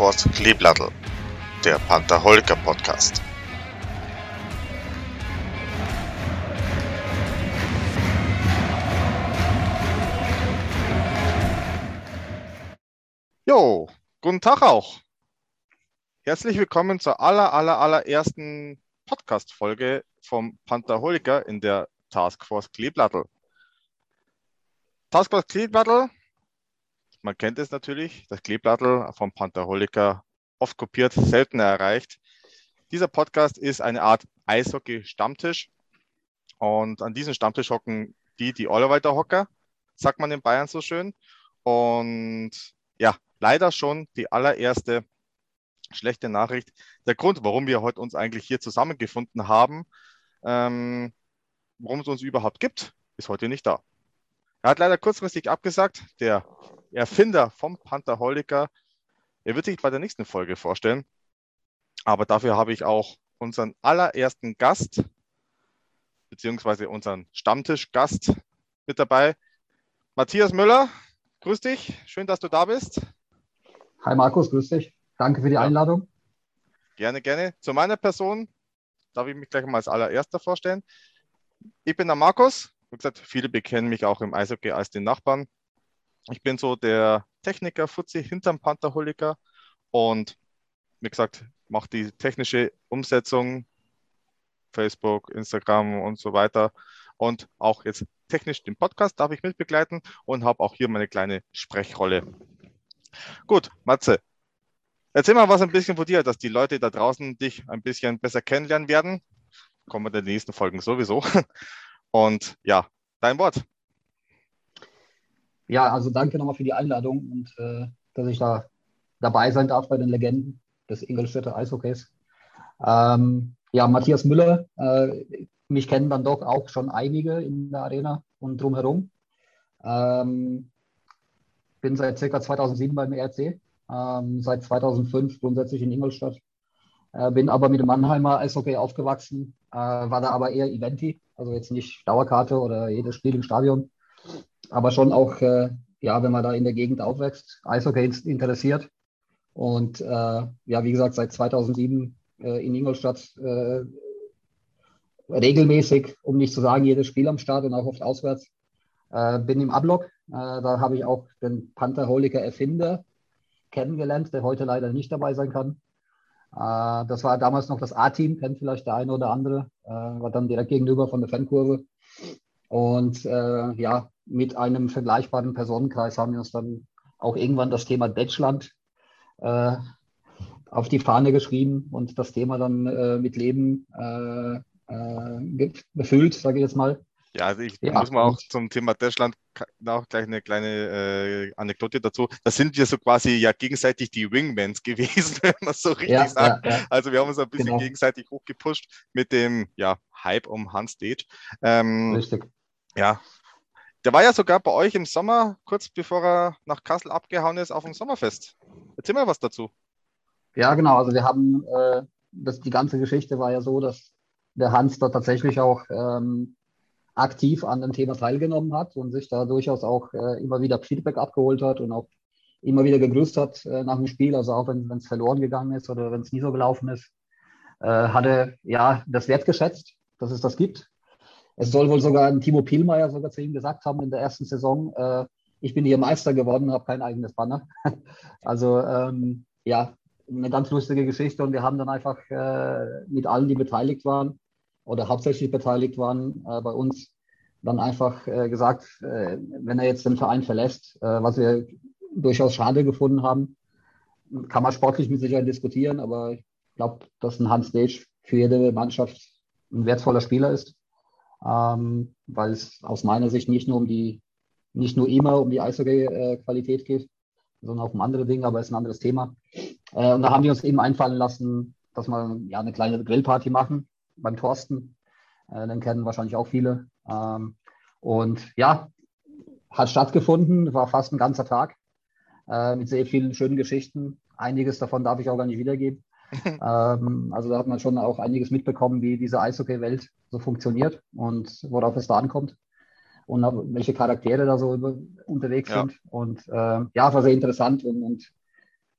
Taskforce Kleeblattl, der Pantherholiker Podcast. Jo, guten Tag auch. Herzlich willkommen zur allerersten Podcast-Folge vom Pantherholiker in der Taskforce Kleeblattl. Taskforce Kleeblattl, man kennt es natürlich, das Kleeblattl vom Pantherholiker, oft kopiert, selten erreicht. Dieser Podcast ist eine Art Eishockey-Stammtisch und an diesem Stammtisch hocken die Allerweiter-Hocker, sagt man in Bayern so schön. Und ja, leider schon die allererste schlechte Nachricht. Der Grund, warum wir heute uns eigentlich hier zusammengefunden haben, warum es uns überhaupt gibt, ist heute nicht da. Er hat leider kurzfristig abgesagt, der Erfinder vom Pantherholiker. Er wird sich bei der nächsten Folge vorstellen. Aber dafür habe ich auch unseren allerersten Gast, beziehungsweise unseren Stammtischgast mit dabei. Matthias Müller, grüß dich. Schön, dass du da bist. Hi Markus, grüß dich. Danke für die Einladung. Gerne. Zu meiner Person darf ich mich gleich mal als allererster vorstellen. Ich bin der Markus. Wie gesagt, viele bekennen mich auch im Eishockey als den Nachbarn. Ich bin so der Techniker, Fuzzi hinterm Pantherholiker und wie gesagt, mache die technische Umsetzung, Facebook, Instagram und so weiter. Und auch jetzt technisch den Podcast darf ich mitbegleiten und habe auch hier meine kleine Sprechrolle. Gut, Matze, erzähl mal was ein bisschen von dir, dass die Leute da draußen dich ein bisschen besser kennenlernen werden. Kommen wir in den nächsten Folgen sowieso. Und ja, dein Wort. Ja, also danke nochmal für die Einladung und dass ich da dabei sein darf bei den Legenden des Ingolstädter Eishockeys. Ja, Matthias Müller, mich kennen dann doch auch schon einige in der Arena und drumherum. Bin seit ca. 2007 beim ERC, seit 2005 grundsätzlich in Ingolstadt. Bin aber mit dem Mannheimer Eishockey aufgewachsen, war da aber eher Eventi, also jetzt nicht Dauerkarte oder jedes Spiel im Stadion, aber schon auch, ja, wenn man da in der Gegend aufwächst, Eishockey interessiert. Und ja, wie gesagt, seit 2007 in Ingolstadt regelmäßig, um nicht zu sagen, jedes Spiel am Start und auch oft auswärts. Bin im A-Block, da habe ich auch den Pantherholiker Erfinder kennengelernt, der heute leider nicht dabei sein kann. Das war damals noch das A-Team, kennt vielleicht der eine oder andere, war dann direkt gegenüber von der Fankurve. Und ja, mit einem vergleichbaren Personenkreis haben wir uns dann auch irgendwann das Thema Deutschland auf die Fahne geschrieben und das Thema dann mit Leben befüllt, sage ich jetzt mal. Ja, also muss mal auch zum Thema Deutschland auch gleich eine kleine Anekdote dazu. Da sind wir so quasi ja gegenseitig die Wingmans gewesen, wenn man so richtig sagt. Ja. Also wir haben uns ein bisschen gegenseitig hochgepusht mit dem Hype um Hans Dage. Richtig. Ja, der war ja sogar bei euch im Sommer, kurz bevor er nach Kassel abgehauen ist, auf dem Sommerfest. Erzähl mal was dazu. Ja, genau. Also wir haben, die ganze Geschichte war ja so, dass der Hans da tatsächlich auch aktiv an dem Thema teilgenommen hat und sich da durchaus auch immer wieder Feedback abgeholt hat und auch immer wieder gegrüßt hat nach dem Spiel. Also auch wenn es verloren gegangen ist oder wenn es nie so gelaufen ist, hat er ja das wertgeschätzt, dass es das gibt. Es soll wohl sogar ein Timo Pielmeier sogar zu ihm gesagt haben in der ersten Saison, ich bin hier Meister geworden, habe kein eigenes Banner. Also ja, eine ganz lustige Geschichte und wir haben dann einfach mit allen, die beteiligt waren oder hauptsächlich beteiligt waren bei uns, dann einfach gesagt, wenn er jetzt den Verein verlässt, was wir durchaus schade gefunden haben, kann man sportlich mit Sicherheit diskutieren, aber ich glaube, dass ein Hans Dage für jede Mannschaft ein wertvoller Spieler ist, weil es aus meiner Sicht nicht nur immer um die Eishockey-Qualität geht, sondern auch um andere Dinge, aber es ist ein anderes Thema. Und da haben wir uns eben einfallen lassen, dass wir ja eine kleine Grillparty machen beim Thorsten. Den kennen wahrscheinlich auch viele. Und ja, hat stattgefunden, war fast ein ganzer Tag mit sehr vielen schönen Geschichten. Einiges davon darf ich auch gar nicht wiedergeben. Also da hat man schon auch einiges mitbekommen, wie diese Eishockey-Welt so funktioniert und worauf es da ankommt und welche Charaktere da so unterwegs sind. Und ja, war sehr interessant und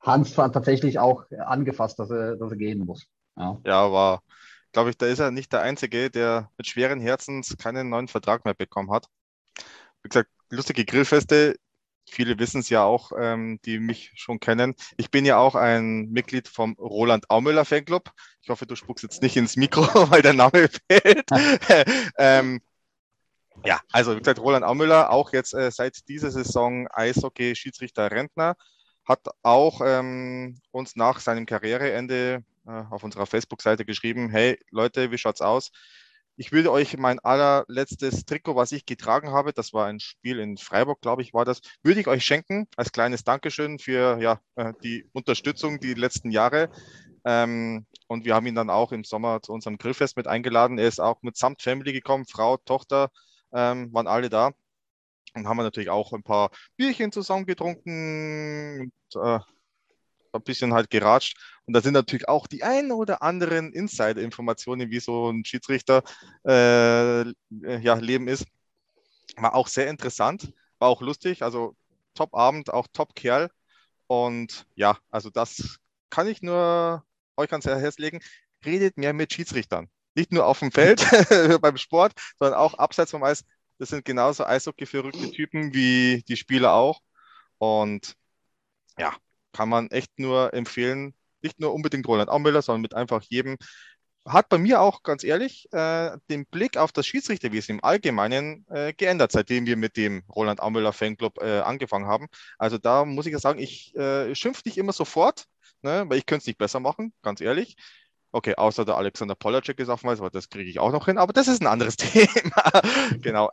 Hans war tatsächlich auch angefasst, dass er gehen muss. Ja. Ja, war, glaube ich, da ist er nicht der Einzige, der mit schweren Herzens keinen neuen Vertrag mehr bekommen hat. Wie gesagt, lustige Grillfeste. Viele wissen es ja auch, die mich schon kennen. Ich bin ja auch ein Mitglied vom Roland Aumüller Fanclub. Ich hoffe, du spuckst jetzt nicht ins Mikro, weil der Name fehlt. ähm, ja, also wie gesagt, Roland Aumüller, auch jetzt seit dieser Saison Eishockey-Schiedsrichter Rentner, hat auch uns nach seinem Karriereende auf unserer Facebook-Seite geschrieben, hey Leute, wie schaut's aus? Ich würde euch mein allerletztes Trikot, was ich getragen habe, das war ein Spiel in Freiburg, glaube ich, war das, würde ich euch schenken als kleines Dankeschön für ja, die Unterstützung die letzten Jahre. Und wir haben ihn dann auch im Sommer zu unserem Grillfest mit eingeladen. Er ist auch mitsamt Family gekommen, Frau, Tochter, waren alle da. Und haben wir natürlich auch ein paar Bierchen zusammen getrunken und ein bisschen halt geratscht. Und da sind natürlich auch die ein oder anderen Insider-Informationen, wie so ein Schiedsrichter ja, Leben ist. War auch sehr interessant, war auch lustig. Also Top-Abend, auch Top-Kerl. Und ja, also das kann ich nur euch ans Herz legen. Redet mehr mit Schiedsrichtern. Nicht nur auf dem Feld beim Sport, sondern auch abseits vom Eis. Das sind genauso Eishockey-verrückte Typen wie die Spieler auch. Und ja, kann man echt nur empfehlen. Nicht nur unbedingt Roland Aumüller, sondern mit einfach jedem. Hat bei mir auch ganz ehrlich den Blick auf das Schiedsrichterwesen im Allgemeinen geändert, seitdem wir mit dem Roland Aumüller Fanclub angefangen haben. Also da muss ich ja sagen, ich schimpfe nicht immer sofort, ne, weil ich könnte es nicht besser machen, ganz ehrlich. Okay, außer der Alexander Polacek ist auf dem Eis, aber das kriege ich auch noch hin, aber das ist ein anderes Thema. Genau.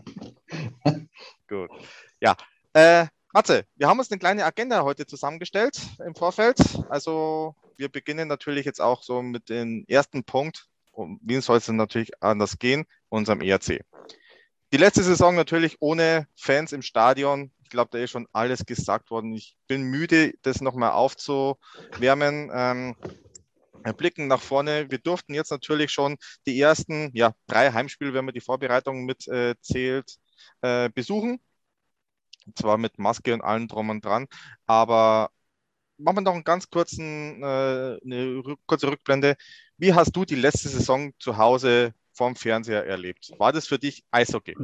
Gut. Ja. Matze, wir haben uns eine kleine Agenda heute zusammengestellt im Vorfeld. Also wir beginnen natürlich jetzt auch so mit dem ersten Punkt. Und wie soll es denn natürlich anders gehen? Unserem ERC. Die letzte Saison natürlich ohne Fans im Stadion. Ich glaube, da ist schon alles gesagt worden. Ich bin müde, das nochmal aufzuwärmen. Wir blicken nach vorne. Wir durften jetzt natürlich schon die ersten 3 Heimspiele, wenn man die Vorbereitung mitzählt, besuchen. Zwar mit Maske und allem drum und dran, aber machen wir noch einen ganz eine kurze Rückblende. Wie hast du die letzte Saison zu Hause vorm Fernseher erlebt? War das für dich Eishockey?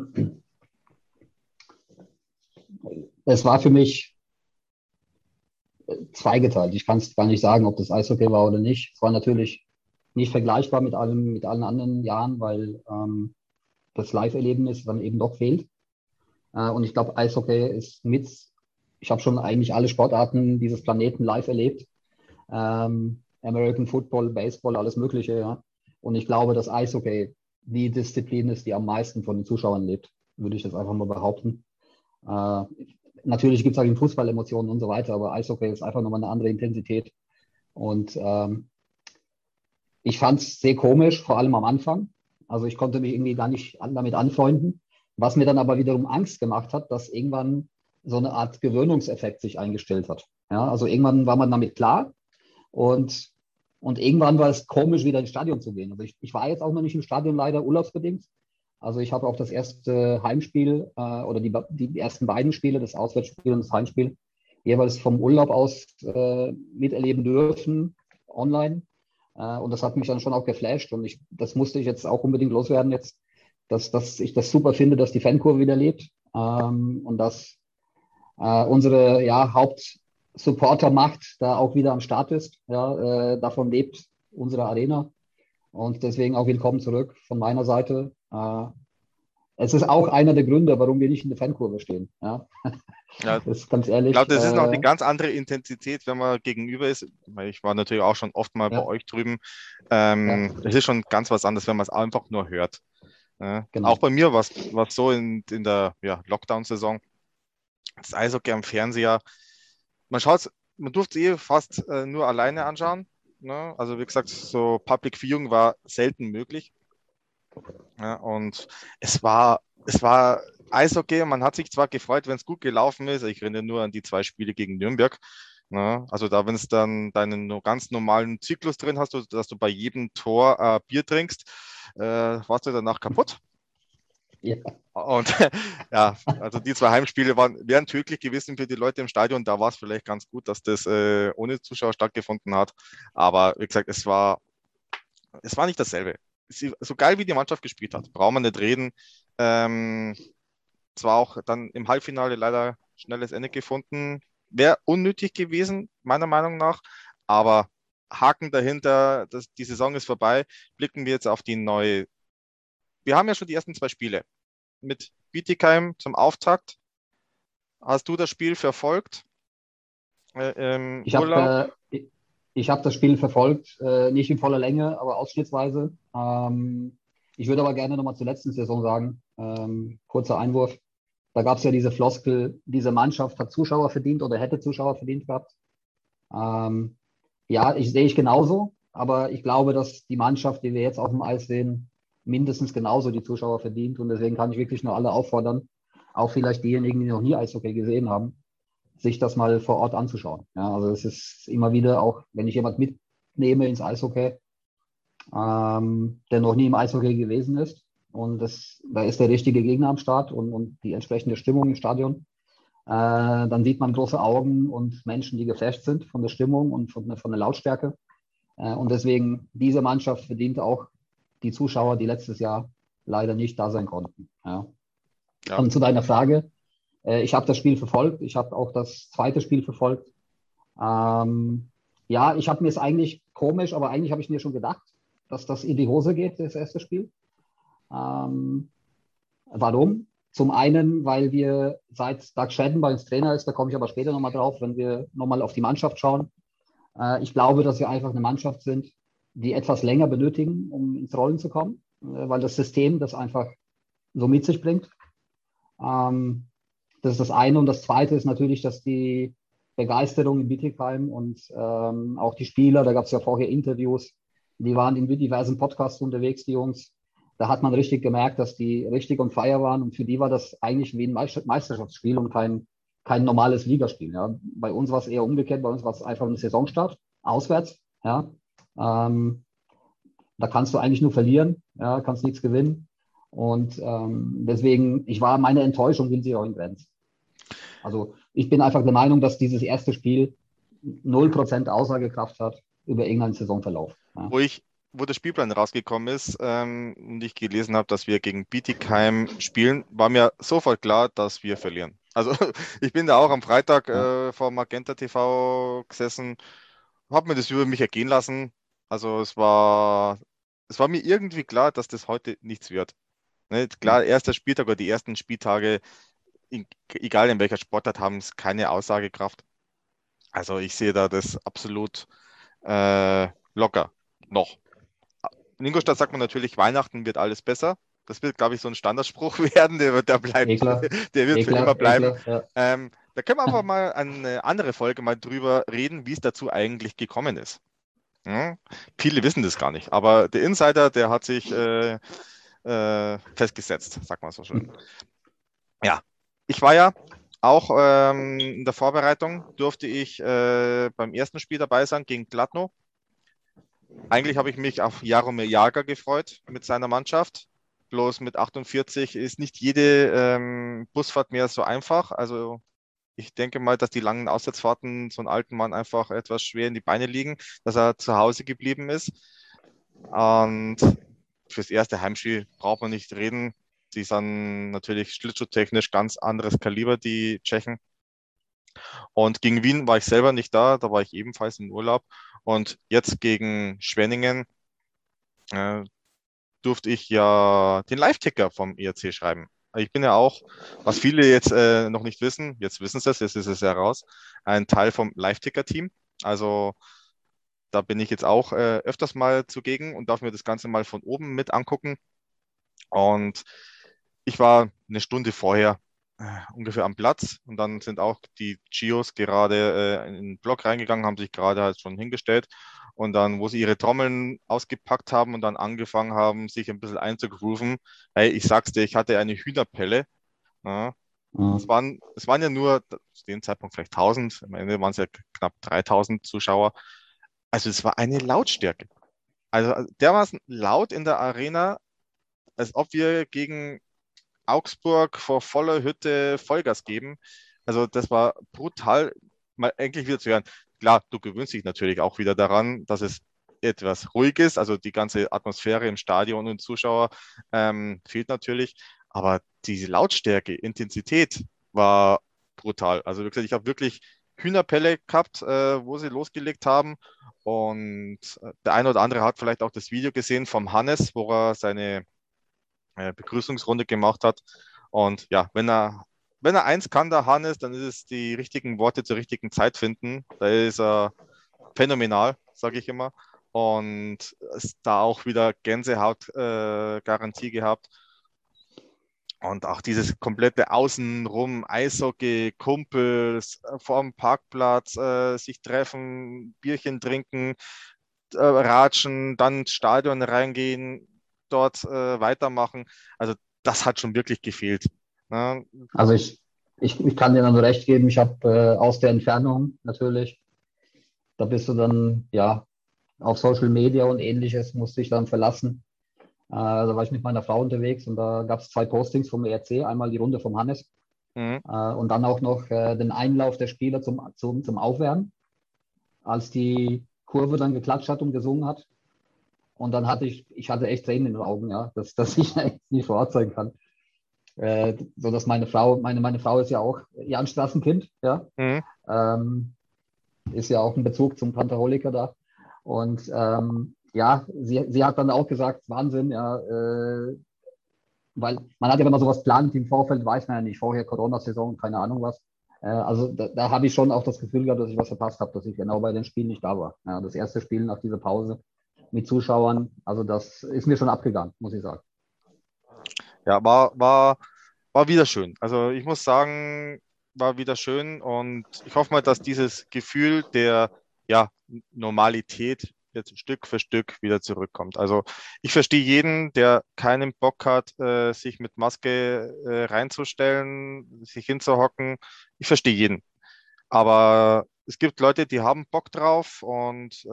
Es war für mich zweigeteilt. Ich kann es gar nicht sagen, ob das Eishockey war oder nicht. Es war natürlich nicht vergleichbar mit allen anderen Jahren, weil das Live-Erlebnis dann eben doch fehlt. Und ich glaube, Eishockey ist ich habe schon eigentlich alle Sportarten dieses Planeten live erlebt. American Football, Baseball, alles Mögliche, ja. Und ich glaube, dass Eishockey die Disziplin ist, die am meisten von den Zuschauern lebt, würde ich das einfach mal behaupten. Natürlich gibt es auch im Fußball Emotionen und so weiter, aber Eishockey ist einfach nochmal eine andere Intensität. Und ich fand es sehr komisch, vor allem am Anfang. Also ich konnte mich irgendwie gar nicht damit anfreunden, was mir dann aber wiederum Angst gemacht hat, dass irgendwann so eine Art Gewöhnungseffekt sich eingestellt hat. Ja, also irgendwann war man damit klar und, und irgendwann war es komisch, wieder ins Stadion zu gehen. Also ich war jetzt auch noch nicht im Stadion, leider urlaubsbedingt. Also ich habe auch das erste Heimspiel oder die ersten beiden Spiele, das Auswärtsspiel und das Heimspiel, jeweils vom Urlaub aus miterleben dürfen, online. Und das hat mich dann schon auch geflasht. Und das musste ich jetzt auch unbedingt loswerden jetzt, dass ich das super finde, dass die Fankurve wieder lebt und dass unsere Hauptsupportermacht da auch wieder am Start ist. Ja, davon lebt unsere Arena. Und deswegen auch willkommen zurück von meiner Seite. Es ist auch einer der Gründe, warum wir nicht in der Fankurve stehen. Ja. Ja, Das ist ganz ich glaube, ehrlich. das ist noch die ganz andere Intensität, wenn man gegenüber ist. Ich war natürlich auch schon oft mal bei Ja, euch drüben. ja, Es ist schon ganz was anderes, wenn man es einfach nur hört. Auch genau. bei mir war es so in der Lockdown-Saison. Das Eishockey am Fernseher. Man durfte es fast nur alleine anschauen. Ne? Also wie gesagt, so Public Viewing war selten möglich. Ja, und es war Eishockey und man hat sich zwar gefreut, wenn es gut gelaufen ist. Ich erinnere nur an die 2 Spiele gegen Nürnberg. Ne? Also da, wenn es dann deinen ganz normalen Zyklus drin hast, dass du bei jedem Tor Bier trinkst, warst du danach kaputt. Ja. Und ja, also die 2 Heimspiele wären tödlich gewesen für die Leute im Stadion. Da war es vielleicht ganz gut, dass das ohne Zuschauer stattgefunden hat. Aber wie gesagt, es war nicht dasselbe. So geil wie die Mannschaft gespielt hat, braucht man nicht reden. Zwar auch dann im Halbfinale leider schnelles Ende gefunden. Wäre unnötig gewesen, meiner Meinung nach. Aber Haken dahinter, die Saison ist vorbei. Blicken wir jetzt auf die neue. Wir haben ja schon die ersten 2 Spiele. Mit Bietigheim zum Auftakt. Hast du das Spiel verfolgt im Ich Urlaub? habe ich hab das Spiel verfolgt, nicht in voller Länge, aber ausschnittsweise. Ich würde aber gerne nochmal zur letzten Saison sagen, kurzer Einwurf. Da gab es ja diese Floskel, diese Mannschaft hat Zuschauer verdient oder hätte Zuschauer verdient gehabt. Ähm, ja, sehe ich genauso, aber ich glaube, dass die Mannschaft, die wir jetzt auf dem Eis sehen, mindestens genauso die Zuschauer verdient. Und deswegen kann ich wirklich nur alle auffordern, auch vielleicht diejenigen, die noch nie Eishockey gesehen haben, sich das mal vor Ort anzuschauen. Ja, also es ist immer wieder auch, wenn ich jemand mitnehme ins Eishockey, der noch nie im Eishockey gewesen ist und da ist der richtige Gegner am Start und die entsprechende Stimmung im Stadion, dann sieht man große Augen und Menschen, die geflasht sind von der Stimmung und von der Lautstärke. Und deswegen, diese Mannschaft verdient auch die Zuschauer, die letztes Jahr leider nicht da sein konnten. Ja. Ja. Und zu deiner Frage, ich habe das Spiel verfolgt, ich habe auch das zweite Spiel verfolgt. Ja, ich habe mir es eigentlich komisch, aber eigentlich habe ich mir schon gedacht, dass das in die Hose geht, das erste Spiel. Ähm, Warum? Zum einen, weil wir seit Doug Shedden bei uns Trainer ist, da komme ich aber später nochmal drauf, wenn wir nochmal auf die Mannschaft schauen. Ich glaube, dass wir einfach eine Mannschaft sind, die etwas länger benötigen, um ins Rollen zu kommen, weil das System das einfach so mit sich bringt. Ähm, Das ist das eine. Und das zweite ist natürlich, dass die Begeisterung in Bietigheim und auch die Spieler, da gab es ja vorher Interviews, die waren in diversen Podcasts unterwegs, die Jungs. Da hat man richtig gemerkt, dass die richtig on fire waren. Und für die war das eigentlich wie ein Meisterschaftsspiel und kein normales Ligaspiel. Ja. Bei uns war es eher umgekehrt. Bei uns war es einfach ein Saisonstart, auswärts. Ja. Da kannst du eigentlich nur verlieren, ja, kannst nichts gewinnen. Und deswegen, meine Enttäuschung hielt sich auch in Grenzen. Also ich bin einfach der Meinung, dass dieses erste Spiel 0% Aussagekraft hat über irgendeinen Saisonverlauf. Ja. Wo der Spielplan rausgekommen ist und ich gelesen habe, dass wir gegen Bietigheim spielen, war mir sofort klar, dass wir verlieren. Also ich bin da auch am Freitag Ja. vor Magenta TV gesessen, habe mir das über mich ergehen lassen. Also es war mir irgendwie klar, dass das heute nichts wird. Ne? Klar, erster Spieltag oder die ersten Spieltage, egal in welcher Sportart, haben es keine Aussagekraft. Also ich sehe da das absolut locker noch. In Ingolstadt sagt man natürlich, Weihnachten wird alles besser. Das wird, glaube ich, so ein Standardspruch werden, Eklar, der wird für immer eklar, bleiben. eklar. Ja. Da können wir einfach mal eine andere Folge mal drüber reden, wie es dazu eigentlich gekommen ist. Hm? Viele wissen das gar nicht, aber der Insider, der hat sich festgesetzt, sagt man so schön. Ja, ich war ja auch in der Vorbereitung, durfte ich beim ersten Spiel dabei sein gegen Gladno. Eigentlich habe ich mich auf Jaromir Jagr gefreut mit seiner Mannschaft. Bloß mit 48 ist nicht jede Busfahrt mehr so einfach. Also ich denke mal, dass die langen Auswärtsfahrten so einem alten Mann einfach etwas schwer in die Beine liegen, dass er zu Hause geblieben ist. Und fürs erste Heimspiel braucht man nicht reden. Die sind natürlich schlittschuhtechnisch ganz anderes Kaliber, die Tschechen. Und gegen Wien war ich selber nicht da war ich ebenfalls im Urlaub. Und jetzt gegen Schwenningen äh, durfte ich ja den Live-Ticker vom ERC schreiben. Ich bin ja auch, was viele jetzt noch nicht wissen, jetzt wissen sie es, jetzt ist es ja raus, ein Teil vom Live-Ticker-Team. Also da bin ich jetzt auch öfters mal zugegen und darf mir das Ganze mal von oben mit angucken. Und ich war eine Stunde vorher ungefähr am Platz und dann sind auch die Gios gerade in den Block reingegangen, haben sich gerade halt schon hingestellt und dann, wo sie ihre Trommeln ausgepackt haben und dann angefangen haben, sich ein bisschen einzugrooven, hey, ich sag's dir, ich hatte eine Hühnerpelle. Ja. Mhm. Es waren ja nur zu dem Zeitpunkt vielleicht 1000, am Ende waren es ja knapp 3000 Zuschauer. Also es war eine Lautstärke. Also dermaßen laut in der Arena, als ob wir gegen Augsburg vor voller Hütte Vollgas geben. Also das war brutal, mal endlich wieder zu hören. Klar, du gewöhnst dich natürlich auch wieder daran, dass es etwas ruhig ist. Also die ganze Atmosphäre im Stadion und Zuschauer fehlt natürlich. Aber diese Lautstärke, Intensität war brutal. Also wie gesagt, ich habe wirklich Hühnerpelle gehabt, wo sie losgelegt haben. Und der eine oder andere hat vielleicht auch das Video gesehen vom Hannes, wo er seine Begrüßungsrunde gemacht hat. Und ja, wenn er eins kann, der Hannes, dann ist es die richtigen Worte zur richtigen Zeit finden. Da ist er phänomenal, sage ich immer. Und ist da auch wieder Gänsehaut-Garantie gehabt. Und auch dieses komplette Außenrum, Eishockey, Kumpels, vorm Parkplatz, sich treffen, Bierchen trinken, ratschen, dann ins Stadion reingehen, dort weitermachen. Also das hat schon wirklich gefehlt. Ne? Also ich kann dir dann nur recht geben, ich habe aus der Entfernung natürlich, da bist du dann ja auf Social Media und ähnliches, musste ich dann verlassen. Da war ich mit meiner Frau unterwegs und da gab es zwei Postings vom ERC, einmal die Runde vom Hannes Mhm. und dann auch noch den Einlauf der Spieler zum Aufwärmen, als die Kurve dann geklatscht hat und gesungen hat. Und dann ich hatte echt Tränen in den Augen, ja, dass ich echt nicht vor Ort sein kann. So dass meine Frau ist ja auch Jahnstraßenkind, ja, Mhm. ist ja auch ein Bezug zum Pantherholiker da. Und ja, sie hat dann auch gesagt, Wahnsinn, ja, weil man hat ja, wenn man sowas plant im Vorfeld, weiß man ja nicht, vorher Corona-Saison, keine Ahnung was. Also da habe ich schon auch das Gefühl gehabt, dass ich was verpasst habe, dass ich genau bei den Spielen nicht da war. Ja, das erste Spiel nach dieser Pause mit Zuschauern, also das ist mir schon abgegangen, muss ich sagen. Ja, war wieder schön. Also ich muss sagen, war wieder schön und ich hoffe mal, dass dieses Gefühl der ja, Normalität jetzt Stück für Stück wieder zurückkommt. Also ich verstehe jeden, der keinen Bock hat, sich mit Maske reinzustellen, sich hinzuhocken. Ich verstehe jeden. Aber es gibt Leute, die haben Bock drauf und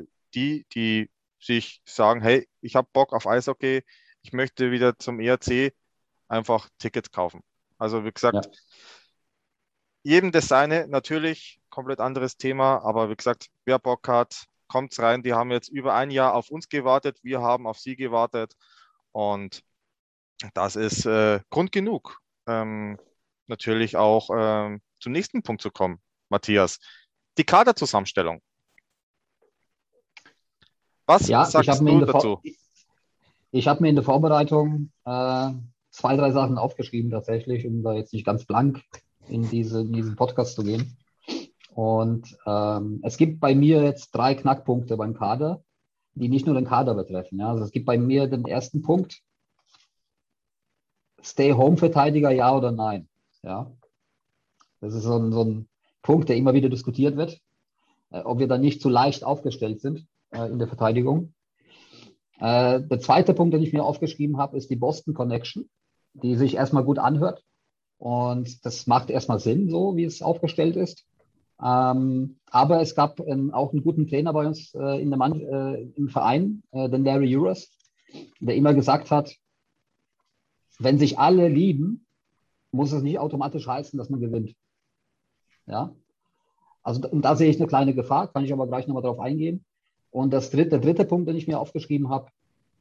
die sich sagen, hey, ich habe Bock auf Eishockey, ich möchte wieder zum ERC, einfach Tickets kaufen. Also wie gesagt, Ja. jedem das seine, natürlich, komplett anderes Thema, aber wie gesagt, wer Bock hat, kommt's rein. Die haben jetzt über ein Jahr auf uns gewartet, wir haben auf sie gewartet und das ist Grund genug, natürlich auch zum nächsten Punkt zu kommen, Matthias. Die Kaderzusammenstellung. Was Ja, sagst du dazu? ich habe mir in der Vorbereitung zwei, drei Sachen aufgeschrieben tatsächlich, um da jetzt nicht ganz blank in diesen Podcast zu gehen. Und es gibt bei mir jetzt drei Knackpunkte beim Kader, die nicht nur den Kader betreffen. Ja. Also es gibt bei mir den ersten Punkt, Stay-Home-Verteidiger, ja oder nein. Ja. Das ist so ein Punkt, der immer wieder diskutiert wird, ob wir da nicht zu leicht aufgestellt sind in der Verteidigung. Der zweite Punkt, den ich mir aufgeschrieben habe, ist die Boston Connection, die sich erstmal gut anhört. Und das macht erstmal Sinn, so wie es aufgestellt ist. Aber es gab auch einen guten Trainer bei uns im Verein, den Larry Uras, der immer gesagt hat, wenn sich alle lieben, muss es nicht automatisch heißen, dass man gewinnt. Ja? Also und da sehe ich eine kleine Gefahr, kann ich aber gleich nochmal drauf eingehen. Und der dritte Punkt, den ich mir aufgeschrieben habe,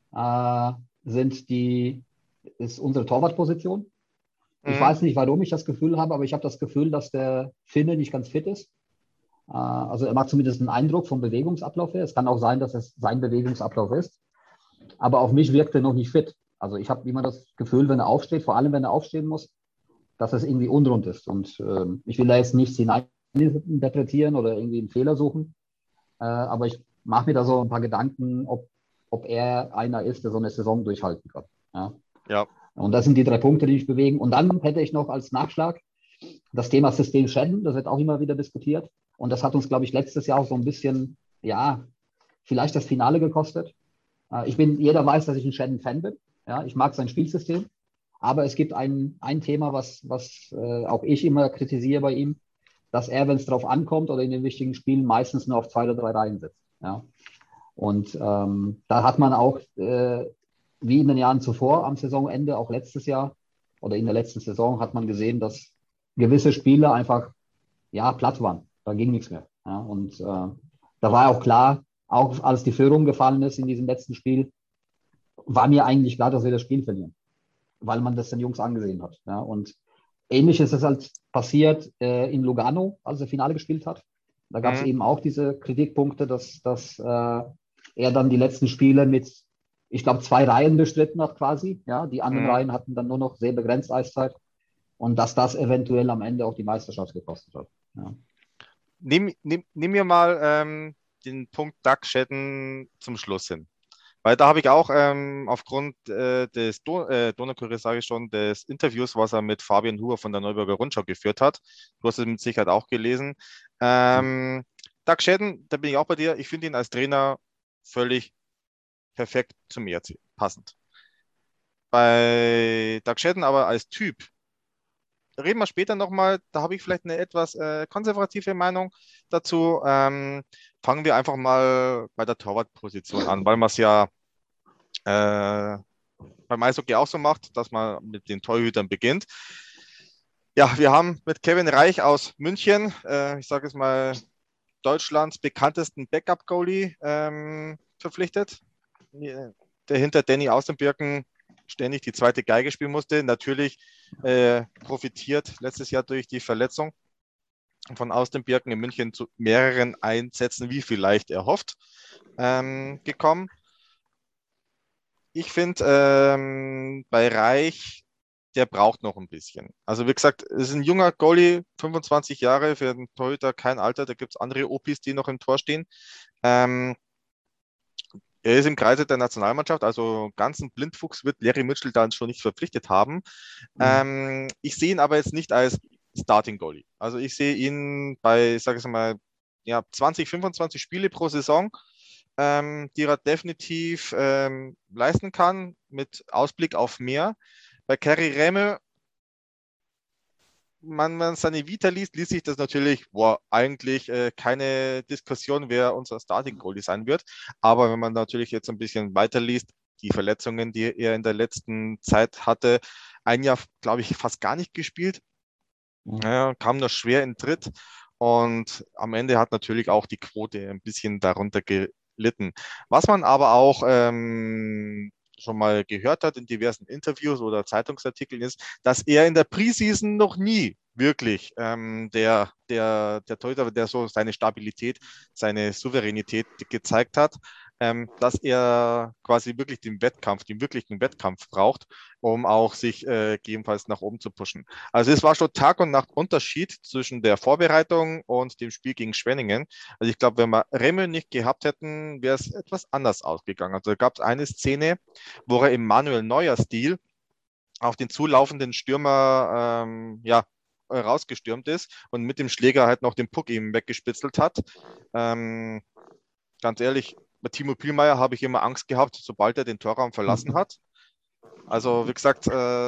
ist unsere Torwartposition. Ich Mhm. weiß nicht, warum ich das Gefühl habe, aber ich habe das Gefühl, dass der Finne nicht ganz fit ist. Also er macht zumindest einen Eindruck vom Bewegungsablauf her. Es kann auch sein, dass es sein Bewegungsablauf ist. Aber auf mich wirkt er noch nicht fit. Also ich habe immer das Gefühl, wenn er aufsteht, vor allem wenn er aufstehen muss, dass es irgendwie unrund ist. Und ich will da jetzt nichts hineininterpretieren oder irgendwie einen Fehler suchen. Aber ich mache mir da so ein paar Gedanken, ob er einer ist, der so eine Saison durchhalten kann. Ja. Ja, Und das sind die drei Punkte, die mich bewegen. Und dann hätte ich noch als Nachschlag das Thema System Shannon, das wird auch immer wieder diskutiert. Und das hat uns, glaube ich, letztes Jahr auch so ein bisschen, ja, vielleicht das Finale gekostet. Jeder weiß, dass ich ein Shannon-Fan bin. Ja, ich mag sein Spielsystem. Aber es gibt ein Thema, was auch ich immer kritisiere bei ihm, dass er, wenn es drauf ankommt oder in den wichtigen Spielen, meistens nur auf zwei oder drei Reihen sitzt. Ja. Und da hat man auch, wie in den Jahren zuvor, am Saisonende, auch letztes Jahr, oder in der letzten Saison hat man gesehen, dass gewisse Spiele einfach, ja, platt waren. Da ging nichts mehr. Ja, und da war auch klar, auch als die Führung gefallen ist in diesem letzten Spiel, war mir eigentlich klar, dass wir das Spiel verlieren, weil man das den Jungs angesehen hat. Ja, und ähnlich ist es halt passiert in Lugano, als er Finale gespielt hat. Da gab es Mhm. eben auch diese Kritikpunkte, dass er dann die letzten Spiele mit, ich glaube, 2 Reihen bestritten hat quasi. Ja, die anderen Mhm. Reihen hatten dann nur noch sehr begrenzt Eiszeit und dass das eventuell am Ende auch die Meisterschaft gekostet hat. Ja. Nimm mir mal den Punkt Doug Shedden zum Schluss hin. Weil da habe ich auch aufgrund des Donaukurier, sage ich schon, des Interviews, was er mit Fabian Huber von der Neuburger Rundschau geführt hat, du hast es mit Sicherheit auch gelesen. Doug Shedden, da bin ich auch bei dir, ich finde ihn als Trainer völlig perfekt zum ERC, passend. Bei Doug Shedden aber als Typ, reden wir später nochmal, da habe ich vielleicht eine etwas konservative Meinung dazu. Fangen wir einfach mal bei der Torwartposition an, weil man es ja äh, beim Eishockey auch so macht, dass man mit den Torhütern beginnt. Ja, wir haben mit Kevin Reich aus München, ich sage es mal, Deutschlands bekanntesten Backup-Goalie verpflichtet, der hinter Danny Außenbirken ständig die zweite Geige spielen musste. Natürlich profitiert letztes Jahr durch die Verletzung von Außenbirken in München zu mehreren Einsätzen, wie vielleicht erhofft, gekommen. Ich finde, bei Reich, der braucht noch ein bisschen. Also wie gesagt, es ist ein junger Goalie, 25 Jahre, für einen Torhüter kein Alter, da gibt es andere Opis, die noch im Tor stehen. Ähm, Er ist im Kreise der Nationalmannschaft, also ganzen Blindfuchs wird Larry Mitchell dann schon nicht verpflichtet haben. Mhm. Ich sehe ihn aber jetzt nicht als Starting Goalie. Also ich sehe ihn bei, ich sage es mal, ja, 20, 25 Spiele pro Saison, die er definitiv leisten kann, mit Ausblick auf mehr. Bei Kerry Remme, man seine Vita liest, liest sich das natürlich, boah, eigentlich keine Diskussion, wer unser Starting Goalie sein wird. Aber wenn man natürlich jetzt ein bisschen weiter liest, die Verletzungen, die er in der letzten Zeit hatte, ein Jahr, glaube ich, fast gar nicht gespielt, Mhm. ja, kam nur schwer in Tritt und am Ende hat natürlich auch die Quote ein bisschen darunter gelitten. Was man aber auch schon mal gehört hat in diversen Interviews oder Zeitungsartikeln ist, dass er in der Preseason noch nie wirklich der Torhüter, der so seine Stabilität, seine Souveränität gezeigt hat, dass er quasi wirklich den wirklichen Wettkampf braucht, um auch sich gegebenenfalls nach oben zu pushen. Also es war schon Tag und Nacht Unterschied zwischen der Vorbereitung und dem Spiel gegen Schwenningen. Also ich glaube, wenn wir Remmel nicht gehabt hätten, wäre es etwas anders ausgegangen. Also da gab es eine Szene, wo er im Manuel Neuer-Stil auf den zulaufenden Stürmer rausgestürmt ist und mit dem Schläger halt noch den Puck ihm weggespitzelt hat. Ähm, Ganz ehrlich, bei Timo Pielmeier habe ich immer Angst gehabt, sobald er den Torraum verlassen Mhm. hat. Also wie gesagt,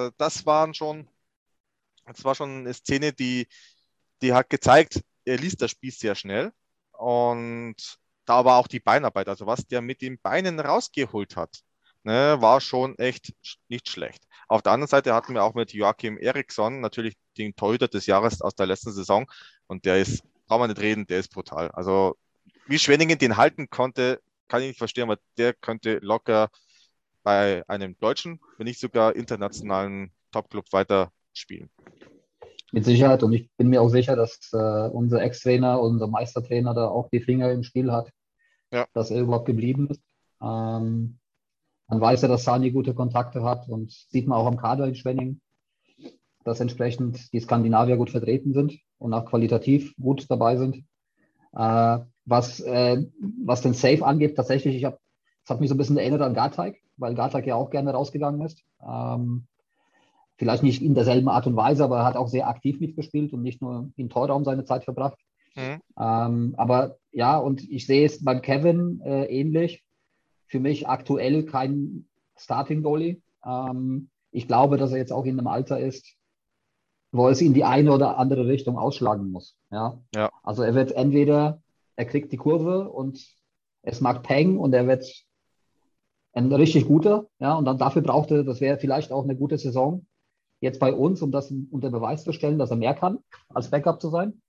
das war schon eine Szene, die hat gezeigt, er liest das Spiel sehr schnell und da war auch die Beinarbeit, also was der mit den Beinen rausgeholt hat, ne, war schon echt nicht schlecht. Auf der anderen Seite hatten wir auch mit Joachim Eriksson natürlich den Torhüter des Jahres aus der letzten Saison und der ist, brauchen wir nicht reden, der ist brutal. Also wie Schwenningen den halten konnte, kann ich nicht verstehen, aber der könnte locker bei einem deutschen, wenn nicht sogar internationalen Topclub weiterspielen. Mit Sicherheit. Und ich bin mir auch sicher, dass unser Ex-Trainer, unser Meistertrainer da auch die Finger im Spiel hat, Ja. dass er überhaupt geblieben ist. Man weiß ja, dass Sani gute Kontakte hat und sieht man auch am Kader in Schwenning, dass entsprechend die Skandinavier gut vertreten sind und auch qualitativ gut dabei sind. Äh, was den Safe angeht, tatsächlich, es hat mich so ein bisschen erinnert an Garteig, weil Garteig ja auch gerne rausgegangen ist. Vielleicht nicht in derselben Art und Weise, aber er hat auch sehr aktiv mitgespielt und nicht nur im Torraum seine Zeit verbracht. Mhm. Aber ja, und ich sehe es beim Kevin ähnlich. Für mich aktuell kein Starting Goalie. Ich glaube, dass er jetzt auch in einem Alter ist, wo es in die eine oder andere Richtung ausschlagen muss. Ja? Ja. Also er wird entweder, er kriegt die Kurve und es macht Peng und er wird ein richtig guter, ja, und dann dafür braucht er, das wäre vielleicht auch eine gute Saison, jetzt bei uns, um das unter Beweis zu stellen, dass er mehr kann, als Backup zu sein.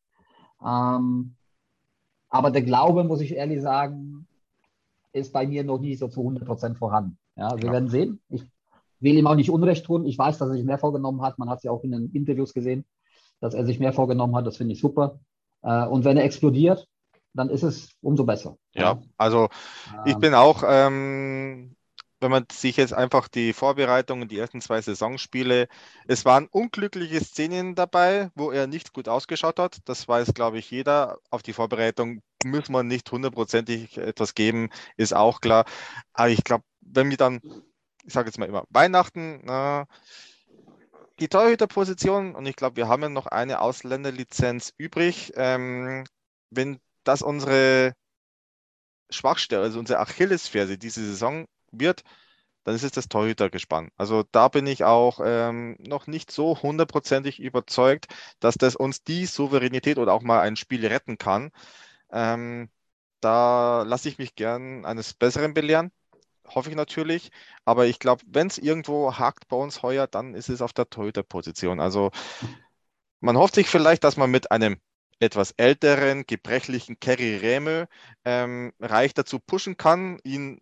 Aber der Glaube, muss ich ehrlich sagen, ist bei mir noch nicht so zu 100% vorhanden. Ja, wir Ja. werden sehen. Ich will ihm auch nicht Unrecht tun. Ich weiß, dass er sich mehr vorgenommen hat. Man hat es ja auch in den Interviews gesehen, dass er sich mehr vorgenommen hat. Das finde ich super. Und wenn er explodiert, dann ist es umso besser. Ja, also ich Ähm, bin auch, wenn man sich jetzt einfach die Vorbereitungen, die ersten 2 Saisonspiele, es waren unglückliche Szenen dabei, wo er nicht gut ausgeschaut hat. Das weiß, glaube ich, jeder. Auf die Vorbereitung muss man nicht hundertprozentig etwas geben, ist auch klar. Aber ich glaube, wenn wir dann, ich sage jetzt mal immer, Weihnachten, die Torhüterposition, und ich glaube, wir haben ja noch eine Ausländerlizenz übrig, wenn das unsere Schwachstelle, also unsere Achillesferse diese Saison wird, dann ist es das Torhütergespann. Also da bin ich auch noch nicht so hundertprozentig überzeugt, dass das uns die Souveränität oder auch mal ein Spiel retten kann. Ähm, Da lasse ich mich gern eines Besseren belehren, hoffe ich natürlich. Aber ich glaube, wenn es irgendwo hakt bei uns heuer, dann ist es auf der Torhüterposition. Also man hofft sich vielleicht, dass man mit einem etwas älteren, gebrechlichen Kerry Rämö Reich dazu pushen kann, ihn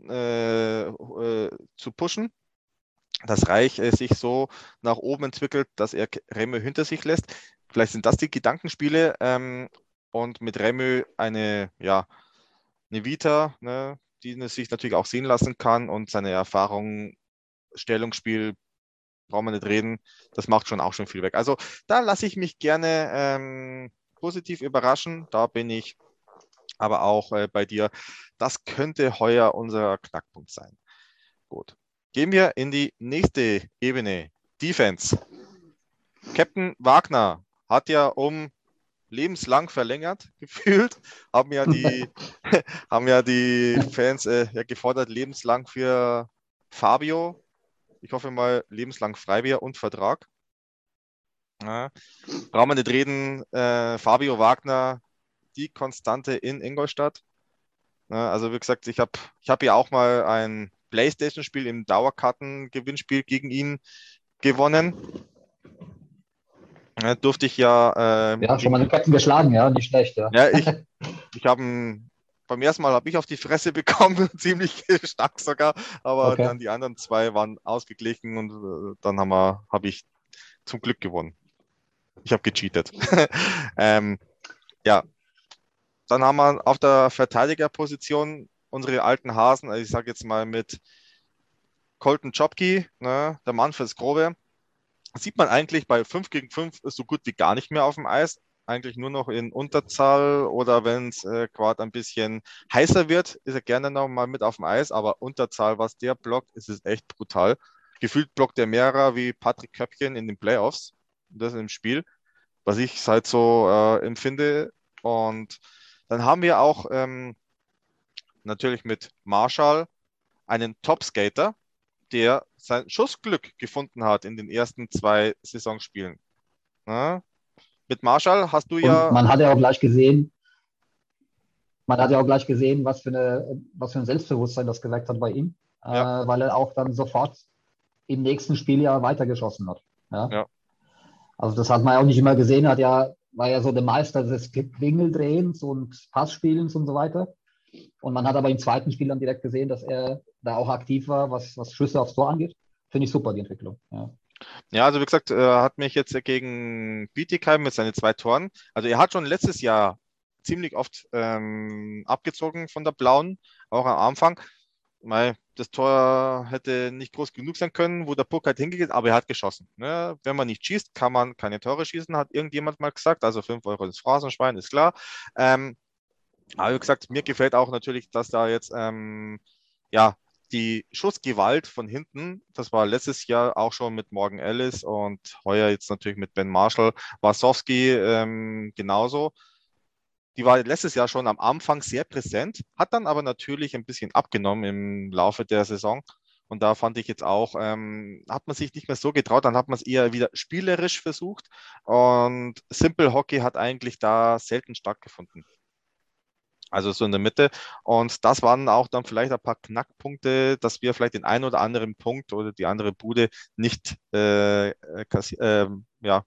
zu pushen, dass Reich sich so nach oben entwickelt, dass er Rämö hinter sich lässt. Vielleicht sind das die Gedankenspiele und mit Rämö ja, eine Vita, ne, die sich natürlich auch sehen lassen kann und seine Erfahrung, Stellungsspiel, brauchen wir nicht reden, das macht schon auch schon viel weg. Also da lasse ich mich gerne positiv überraschen. Da bin ich aber auch bei dir. Das könnte heuer unser Knackpunkt sein. Gut. Gehen wir in die nächste Ebene. Defense. Captain Wagner hat ja um lebenslang verlängert, gefühlt. Haben ja die, haben ja die Fans ja gefordert, lebenslang für Fabio. Ich hoffe mal, lebenslang Freibier und Vertrag. Ja, brauchen wir nicht reden. Fabio Wagner, die Konstante in Ingolstadt. Ja, also wie gesagt, ich hab ja auch mal ein PlayStation-Spiel im Dauerkarten-Gewinnspiel gegen ihn gewonnen. Ja, durfte ich ja ja, schon gegen mal den Captain geschlagen, ja, nicht schlecht, ja. ja, ich habe beim ersten Mal habe ich auf die Fresse bekommen, ziemlich stark sogar, aber Okay. dann die anderen 2 waren ausgeglichen und dann habe ich zum Glück gewonnen. Ich habe gecheatet. Ja, dann haben wir auf der Verteidigerposition unsere alten Hasen, also ich sage jetzt mal mit Colton Chopke, ne, der Mann fürs Grobe. Sieht man eigentlich bei 5 gegen 5 so gut wie gar nicht mehr auf dem Eis. Eigentlich nur noch in Unterzahl oder wenn es gerade ein bisschen heißer wird, ist er gerne noch mal mit auf dem Eis. Aber Unterzahl, was der blockt, ist es echt brutal. Gefühlt blockt er mehrer wie Patrick Köppchen in den Playoffs. Das im Spiel, was ich halt so empfinde. Und dann haben wir auch natürlich mit Marshall einen Topskater, der sein Schussglück gefunden hat in den ersten 2 Saisonspielen. Ja? Mit Marshall hast du Und ja, man hat ja auch gleich gesehen, was für ein Selbstbewusstsein das geweckt hat bei ihm, ja, weil er auch dann sofort im nächsten Spiel ja weitergeschossen hat. Ja? ja, Also das hat man ja auch nicht immer gesehen, war ja so der Meister des Klingeldrehens und Passspielens und so weiter. Und man hat aber im zweiten Spiel dann direkt gesehen, dass er da auch aktiv war, was Schüsse aufs Tor angeht. Finde ich super, die Entwicklung. Ja. ja, also wie gesagt, er hat mich jetzt gegen Bietigheim mit seinen 2 Toren, also er hat schon letztes Jahr ziemlich oft abgezogen von der Blauen, auch am Anfang. Das Tor hätte nicht groß genug sein können, wo der Puck halt hingeht, aber er hat geschossen. Ne? Wenn man nicht schießt, kann man keine Tore schießen, hat irgendjemand mal gesagt. Also 5 € ins Phrasenschwein, ist klar. Aber wie gesagt, mir gefällt auch natürlich, dass da jetzt ja, die Schussgewalt von hinten, das war letztes Jahr auch schon mit Morgan Ellis und heuer jetzt natürlich mit Ben Marshall, Wasowski genauso. Die war letztes Jahr schon am Anfang sehr präsent, hat dann aber natürlich ein bisschen abgenommen im Laufe der Saison. Und da fand ich jetzt auch, hat man sich nicht mehr so getraut, dann hat man es eher wieder spielerisch versucht. Und Simple Hockey hat eigentlich da selten stattgefunden. Also so in der Mitte. Und das waren auch dann vielleicht ein paar Knackpunkte, dass wir vielleicht den einen oder anderen Punkt oder die andere Bude nicht, ja,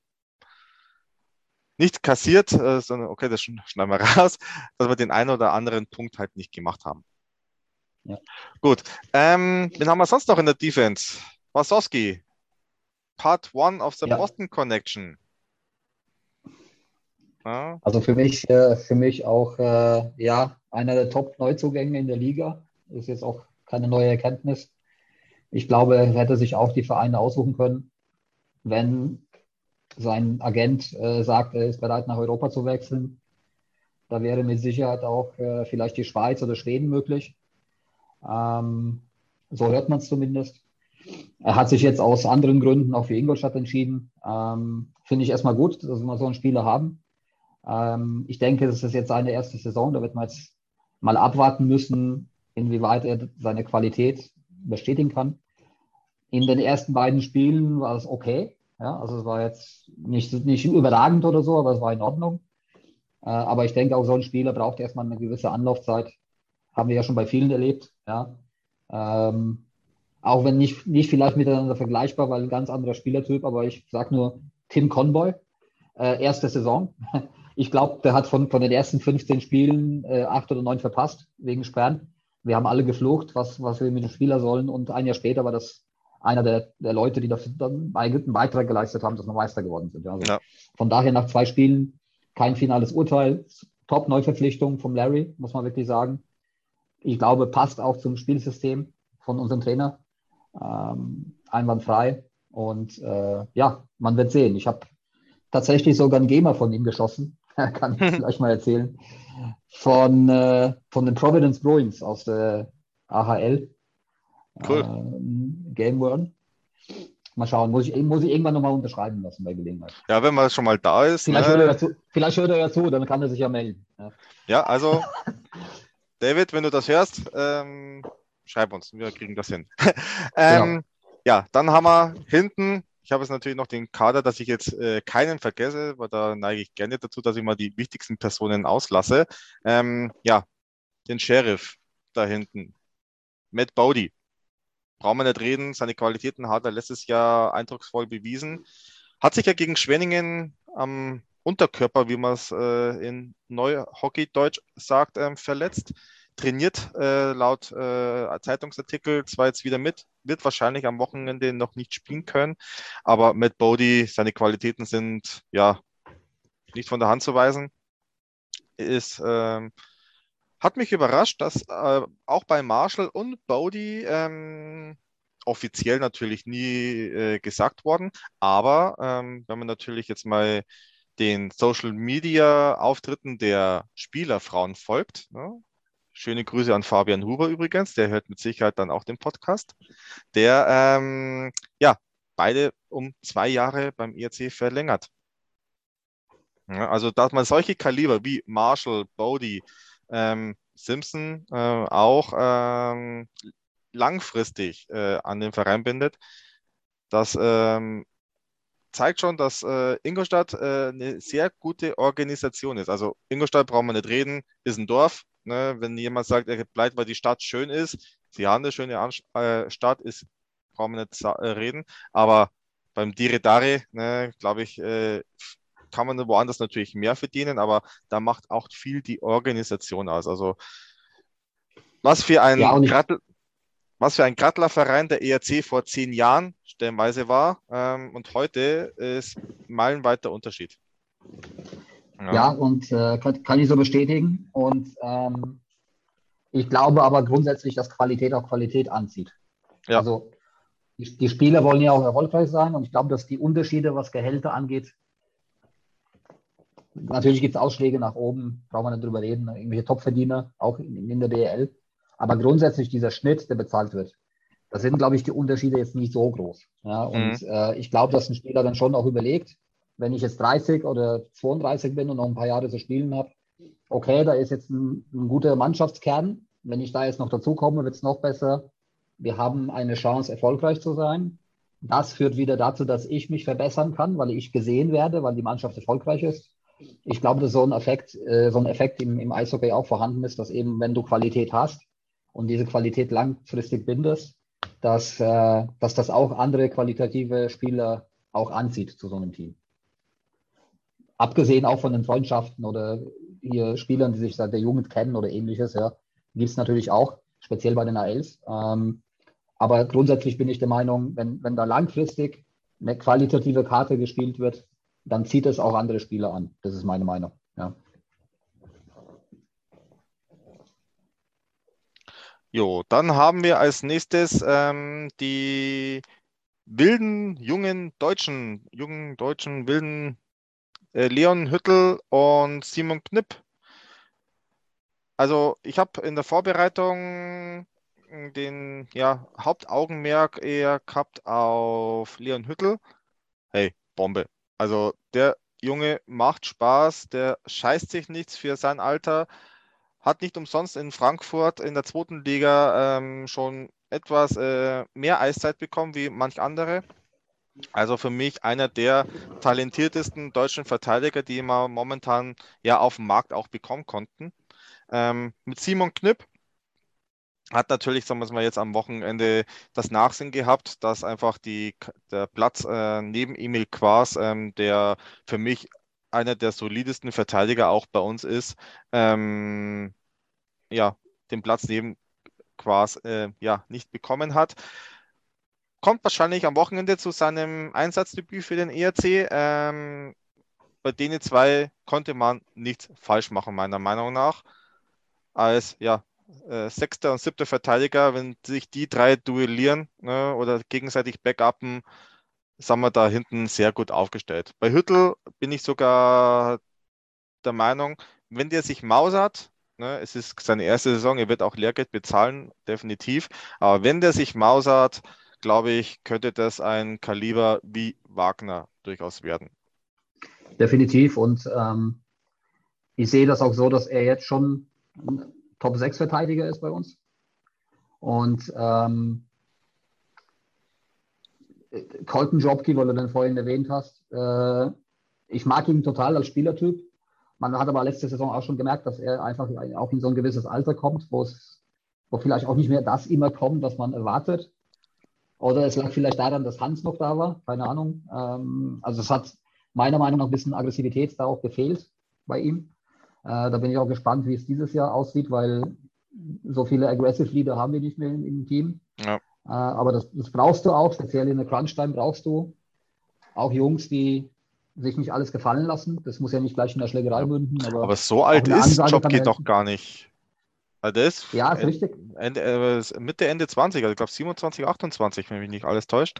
nicht kassiert, sondern okay, das schneiden wir raus, dass wir den einen oder anderen Punkt halt nicht gemacht haben. Ja. Gut. Wen haben wir sonst noch in der Defense? Wasowski, Part 1 of the Ja, Boston Connection. Ja, also für mich auch ja, einer der Top-Neuzugänge in der Liga. Ist jetzt auch keine neue Erkenntnis. Ich glaube, er hätte sich auch die Vereine aussuchen können, wenn sein Agent sagt, er ist bereit, nach Europa zu wechseln. Da wäre mit Sicherheit auch vielleicht die Schweiz oder Schweden möglich. Ähm, so hört man es zumindest. Er hat sich jetzt aus anderen Gründen auch für Ingolstadt entschieden. Finde ich erstmal gut, dass wir so einen Spieler haben. Ich denke, das ist jetzt seine erste Saison. Da wird man jetzt mal abwarten müssen, inwieweit er seine Qualität bestätigen kann. In den ersten beiden Spielen war es okay. Ja, also es war jetzt nicht überragend oder so, aber es war in Ordnung. Aber ich denke, auch so ein Spieler braucht erstmal eine gewisse Anlaufzeit. Haben wir ja schon bei vielen erlebt. Ja. Ähm, auch wenn nicht vielleicht miteinander vergleichbar, weil ein ganz anderer Spielertyp, aber ich sage nur Tim Conboy, erste Saison. Ich glaube, der hat von den ersten 15 Spielen 8 oder 9 verpasst, wegen Sperren. Wir haben alle geflucht, was wir mit dem Spieler sollen. Und ein Jahr später war das einer der Leute, die dafür dann einen Beitrag geleistet haben, dass wir Meister geworden sind. Also ja. von daher nach 2 Spielen kein finales Urteil. Top-Neuverpflichtung vom Larry, muss man wirklich sagen. Ich glaube, passt auch zum Spielsystem von unserem Trainer. Einwandfrei. Und ja, man wird sehen. Ich habe tatsächlich sogar einen Gamer von ihm geschossen. Kann ich vielleicht mal erzählen. Von den Providence Bruins aus der AHL. Cool. Game One. Mal schauen, muss ich irgendwann nochmal unterschreiben lassen bei Gelegenheit. Ja, wenn man schon mal da ist. Vielleicht hört er ja zu, dann kann er sich ja melden. Ja, Ja, also David, wenn du das hörst, schreib uns, wir kriegen das hin. genau. Ja, dann haben wir hinten, ich habe jetzt natürlich noch den Kader, dass ich jetzt keinen vergesse, weil da neige ich gerne dazu, dass ich mal die wichtigsten Personen auslasse. Ja, den Sheriff da hinten, Matt Bowdy. Brauchen wir nicht reden, seine Qualitäten hat er letztes Jahr eindrucksvoll bewiesen. Hat sich ja gegen Schwenningen am Unterkörper, wie man es in Neuhockey-Deutsch sagt, verletzt. Trainiert laut Zeitungsartikel zwar jetzt wieder mit, wird wahrscheinlich am Wochenende noch nicht spielen können, aber Matt Bowdy, seine Qualitäten sind ja nicht von der Hand zu weisen. Hat mich überrascht, dass auch bei Marshall und Bowdy offiziell natürlich nie gesagt worden, aber wenn man natürlich jetzt mal den Social Media Auftritten der Spielerfrauen folgt, ne? Schöne Grüße an Fabian Huber übrigens, der hört mit Sicherheit dann auch den Podcast, der ja beide um 2 Jahre beim ERC verlängert. Ja, also dass man solche Kaliber wie Marshall, Bowdy, Simpson auch langfristig an den Verein bindet, das zeigt schon, dass Ingolstadt eine sehr gute Organisation ist. Also Ingolstadt braucht man nicht reden, ist ein Dorf. Ne? Wenn jemand sagt, er bleibt, weil die Stadt schön ist, sie haben eine schöne Stadt, ist, brauchen wir nicht reden. Aber beim Dire Dare, ne, glaube ich, kann man woanders natürlich mehr verdienen, aber da macht auch viel die Organisation aus. Also was für Ja, ein und Grattel, was für ein Grattlerverein der ERC vor 10 Jahren stellenweise war und heute ist meilenweit der Unterschied. ja, Ja, und kann ich so bestätigen. Und ich glaube aber grundsätzlich, dass Qualität auch Qualität anzieht. ja, Also die Spieler wollen ja auch erfolgreich sein und ich glaube, dass die Unterschiede, was Gehälter angeht, natürlich gibt es Ausschläge nach oben, brauchen wir nicht drüber reden, irgendwelche Topverdiener, auch in der BL. Aber grundsätzlich dieser Schnitt, der bezahlt wird, da sind, glaube ich, die Unterschiede jetzt nicht so groß. Ja, mhm. und ich glaube, dass ein Spieler dann schon auch überlegt, wenn ich jetzt 30 oder 32 bin und noch ein paar Jahre zu spielen habe, okay, da ist jetzt ein guter Mannschaftskern. Wenn ich da jetzt noch dazu komme, wird es noch besser. Wir haben eine Chance, erfolgreich zu sein. Das führt wieder dazu, dass ich mich verbessern kann, weil ich gesehen werde, weil die Mannschaft erfolgreich ist. Ich glaube, dass so ein Effekt im Eishockey auch vorhanden ist, dass eben, wenn du Qualität hast und diese Qualität langfristig bindest, dass das auch andere qualitative Spieler auch anzieht zu so einem Team. Abgesehen auch von den Freundschaften oder hier Spielern, die sich seit der Jugend kennen oder ähnliches, ja, gibt es natürlich auch, speziell bei den ALs. Aber grundsätzlich bin ich der Meinung, wenn da langfristig eine qualitative Karte gespielt wird, dann zieht es auch andere Spieler an. Das ist meine Meinung. Ja. Jo, dann haben wir als nächstes die jungen deutschen wilden Leon Hüttl und Simon Knipp. Also ich habe in der Vorbereitung den Hauptaugenmerk eher gehabt auf Leon Hüttl. Hey, Bombe. Also der Junge macht Spaß, der scheißt sich nichts für sein Alter, hat nicht umsonst in Frankfurt in der zweiten Liga schon etwas mehr Eiszeit bekommen wie manch andere. Also für mich einer der talentiertesten deutschen Verteidiger, die wir momentan ja auf dem Markt auch bekommen konnten. Mit Simon Knipp hat natürlich, sagen wir es mal, jetzt am Wochenende das Nachsehen gehabt, dass einfach der Platz neben Emil Quas, der für mich einer der solidesten Verteidiger auch bei uns ist, ja, den Platz neben Quas nicht bekommen hat. Kommt wahrscheinlich am Wochenende zu seinem Einsatzdebüt für den ERC. Bei denen zwei konnte man nichts falsch machen, meiner Meinung nach. Als sechster und siebter Verteidiger, wenn sich die drei duellieren, ne, oder gegenseitig backuppen, sind wir da hinten sehr gut aufgestellt. Bei Hüttl bin ich sogar der Meinung, wenn der sich mausert, ne, es ist seine erste Saison, er wird auch Lehrgeld bezahlen, definitiv, aber wenn der sich mausert, glaube ich, könnte das ein Kaliber wie Wagner durchaus werden. Definitiv. Und ich sehe das auch so, dass er jetzt schon ein Top-6-Verteidiger ist bei uns. Und Colton Jobkey, weil du den vorhin erwähnt hast, ich mag ihn total als Spielertyp. Man hat aber letzte Saison auch schon gemerkt, dass er einfach auch in so ein gewisses Alter kommt, wo vielleicht auch nicht mehr das immer kommt, was man erwartet. Oder es lag vielleicht daran, dass Hans noch da war, keine Ahnung. Also es hat meiner Meinung nach ein bisschen Aggressivität da auch gefehlt bei ihm. Da bin ich auch gespannt, wie es dieses Jahr aussieht, weil so viele Aggressive Leader haben wir nicht mehr im Team. Ja. Aber das brauchst du auch, speziell in der Crunch-Time brauchst du auch Jungs, die sich nicht alles gefallen lassen. Das muss ja nicht gleich in der Schlägerei Ja. münden, Aber aber so auch alt eine ist Ansage kann Jobkey doch helfen. gar nicht. Also der ist Ja, ist richtig. Mitte, Ende 20, also ich glaube 27, 28, wenn mich nicht alles täuscht.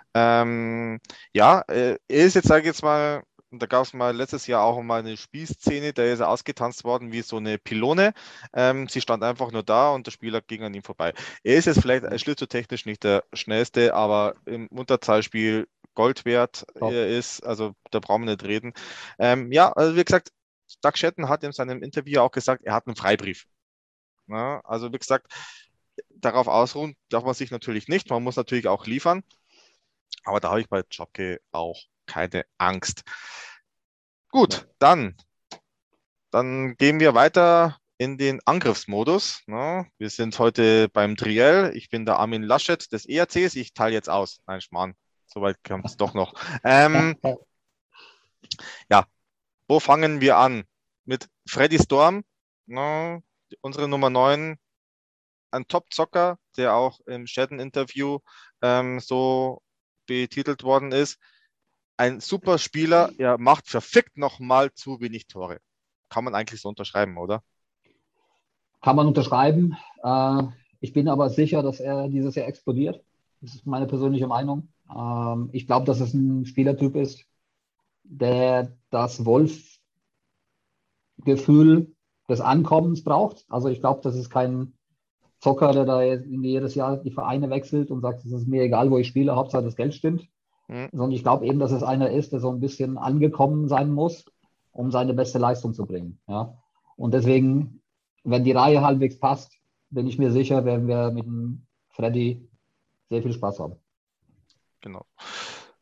Er ist jetzt, sage ich jetzt mal, da gab es mal letztes Jahr auch mal eine Spielszene, da ist er ausgetanzt worden wie so eine Pylone. Sie stand einfach nur da und der Spieler ging an ihm vorbei. Er ist jetzt vielleicht schlitzohrtechnisch nicht der schnellste, aber im Unterzahlspiel Gold wert. Top. Er ist, also da brauchen wir nicht reden. Also wie gesagt, Doug Shetton hat in seinem Interview auch gesagt, er hat einen Freibrief. Ja, also wie gesagt, darauf ausruhen darf man sich natürlich nicht. Man muss natürlich auch liefern. Aber da habe ich bei Jobke auch keine Angst. Ja. Gut, dann gehen wir weiter in den Angriffsmodus. Ne? Wir sind heute beim Triell. Ich bin der Armin Laschet des ERCs. Ich teile jetzt aus. Nein, Schmarrn. Soweit kommt es doch noch. Ja, wo fangen wir an? Mit Freddy Storm, ne? Unsere Nummer 9, ein Top-Zocker, der auch im Shatton-Interview so betitelt worden ist. Ein super Spieler, er macht verfickt nochmal zu wenig Tore. Kann man eigentlich so unterschreiben, oder? Kann man unterschreiben. Ich bin aber sicher, dass er dieses Jahr explodiert. Das ist meine persönliche Meinung. Ich glaube, dass es ein Spielertyp ist, der das Wolf-Gefühl des Ankommens braucht. Also ich glaube, das ist kein Zocker, der da jedes Jahr die Vereine wechselt und sagt, es ist mir egal, wo ich spiele, Hauptsache das Geld stimmt. Hm, Sondern ich glaube eben, dass es einer ist, der so ein bisschen angekommen sein muss, um seine beste Leistung zu bringen. Ja? Und deswegen, wenn die Reihe halbwegs passt, bin ich mir sicher, werden wir mit dem Freddy sehr viel Spaß haben. genau.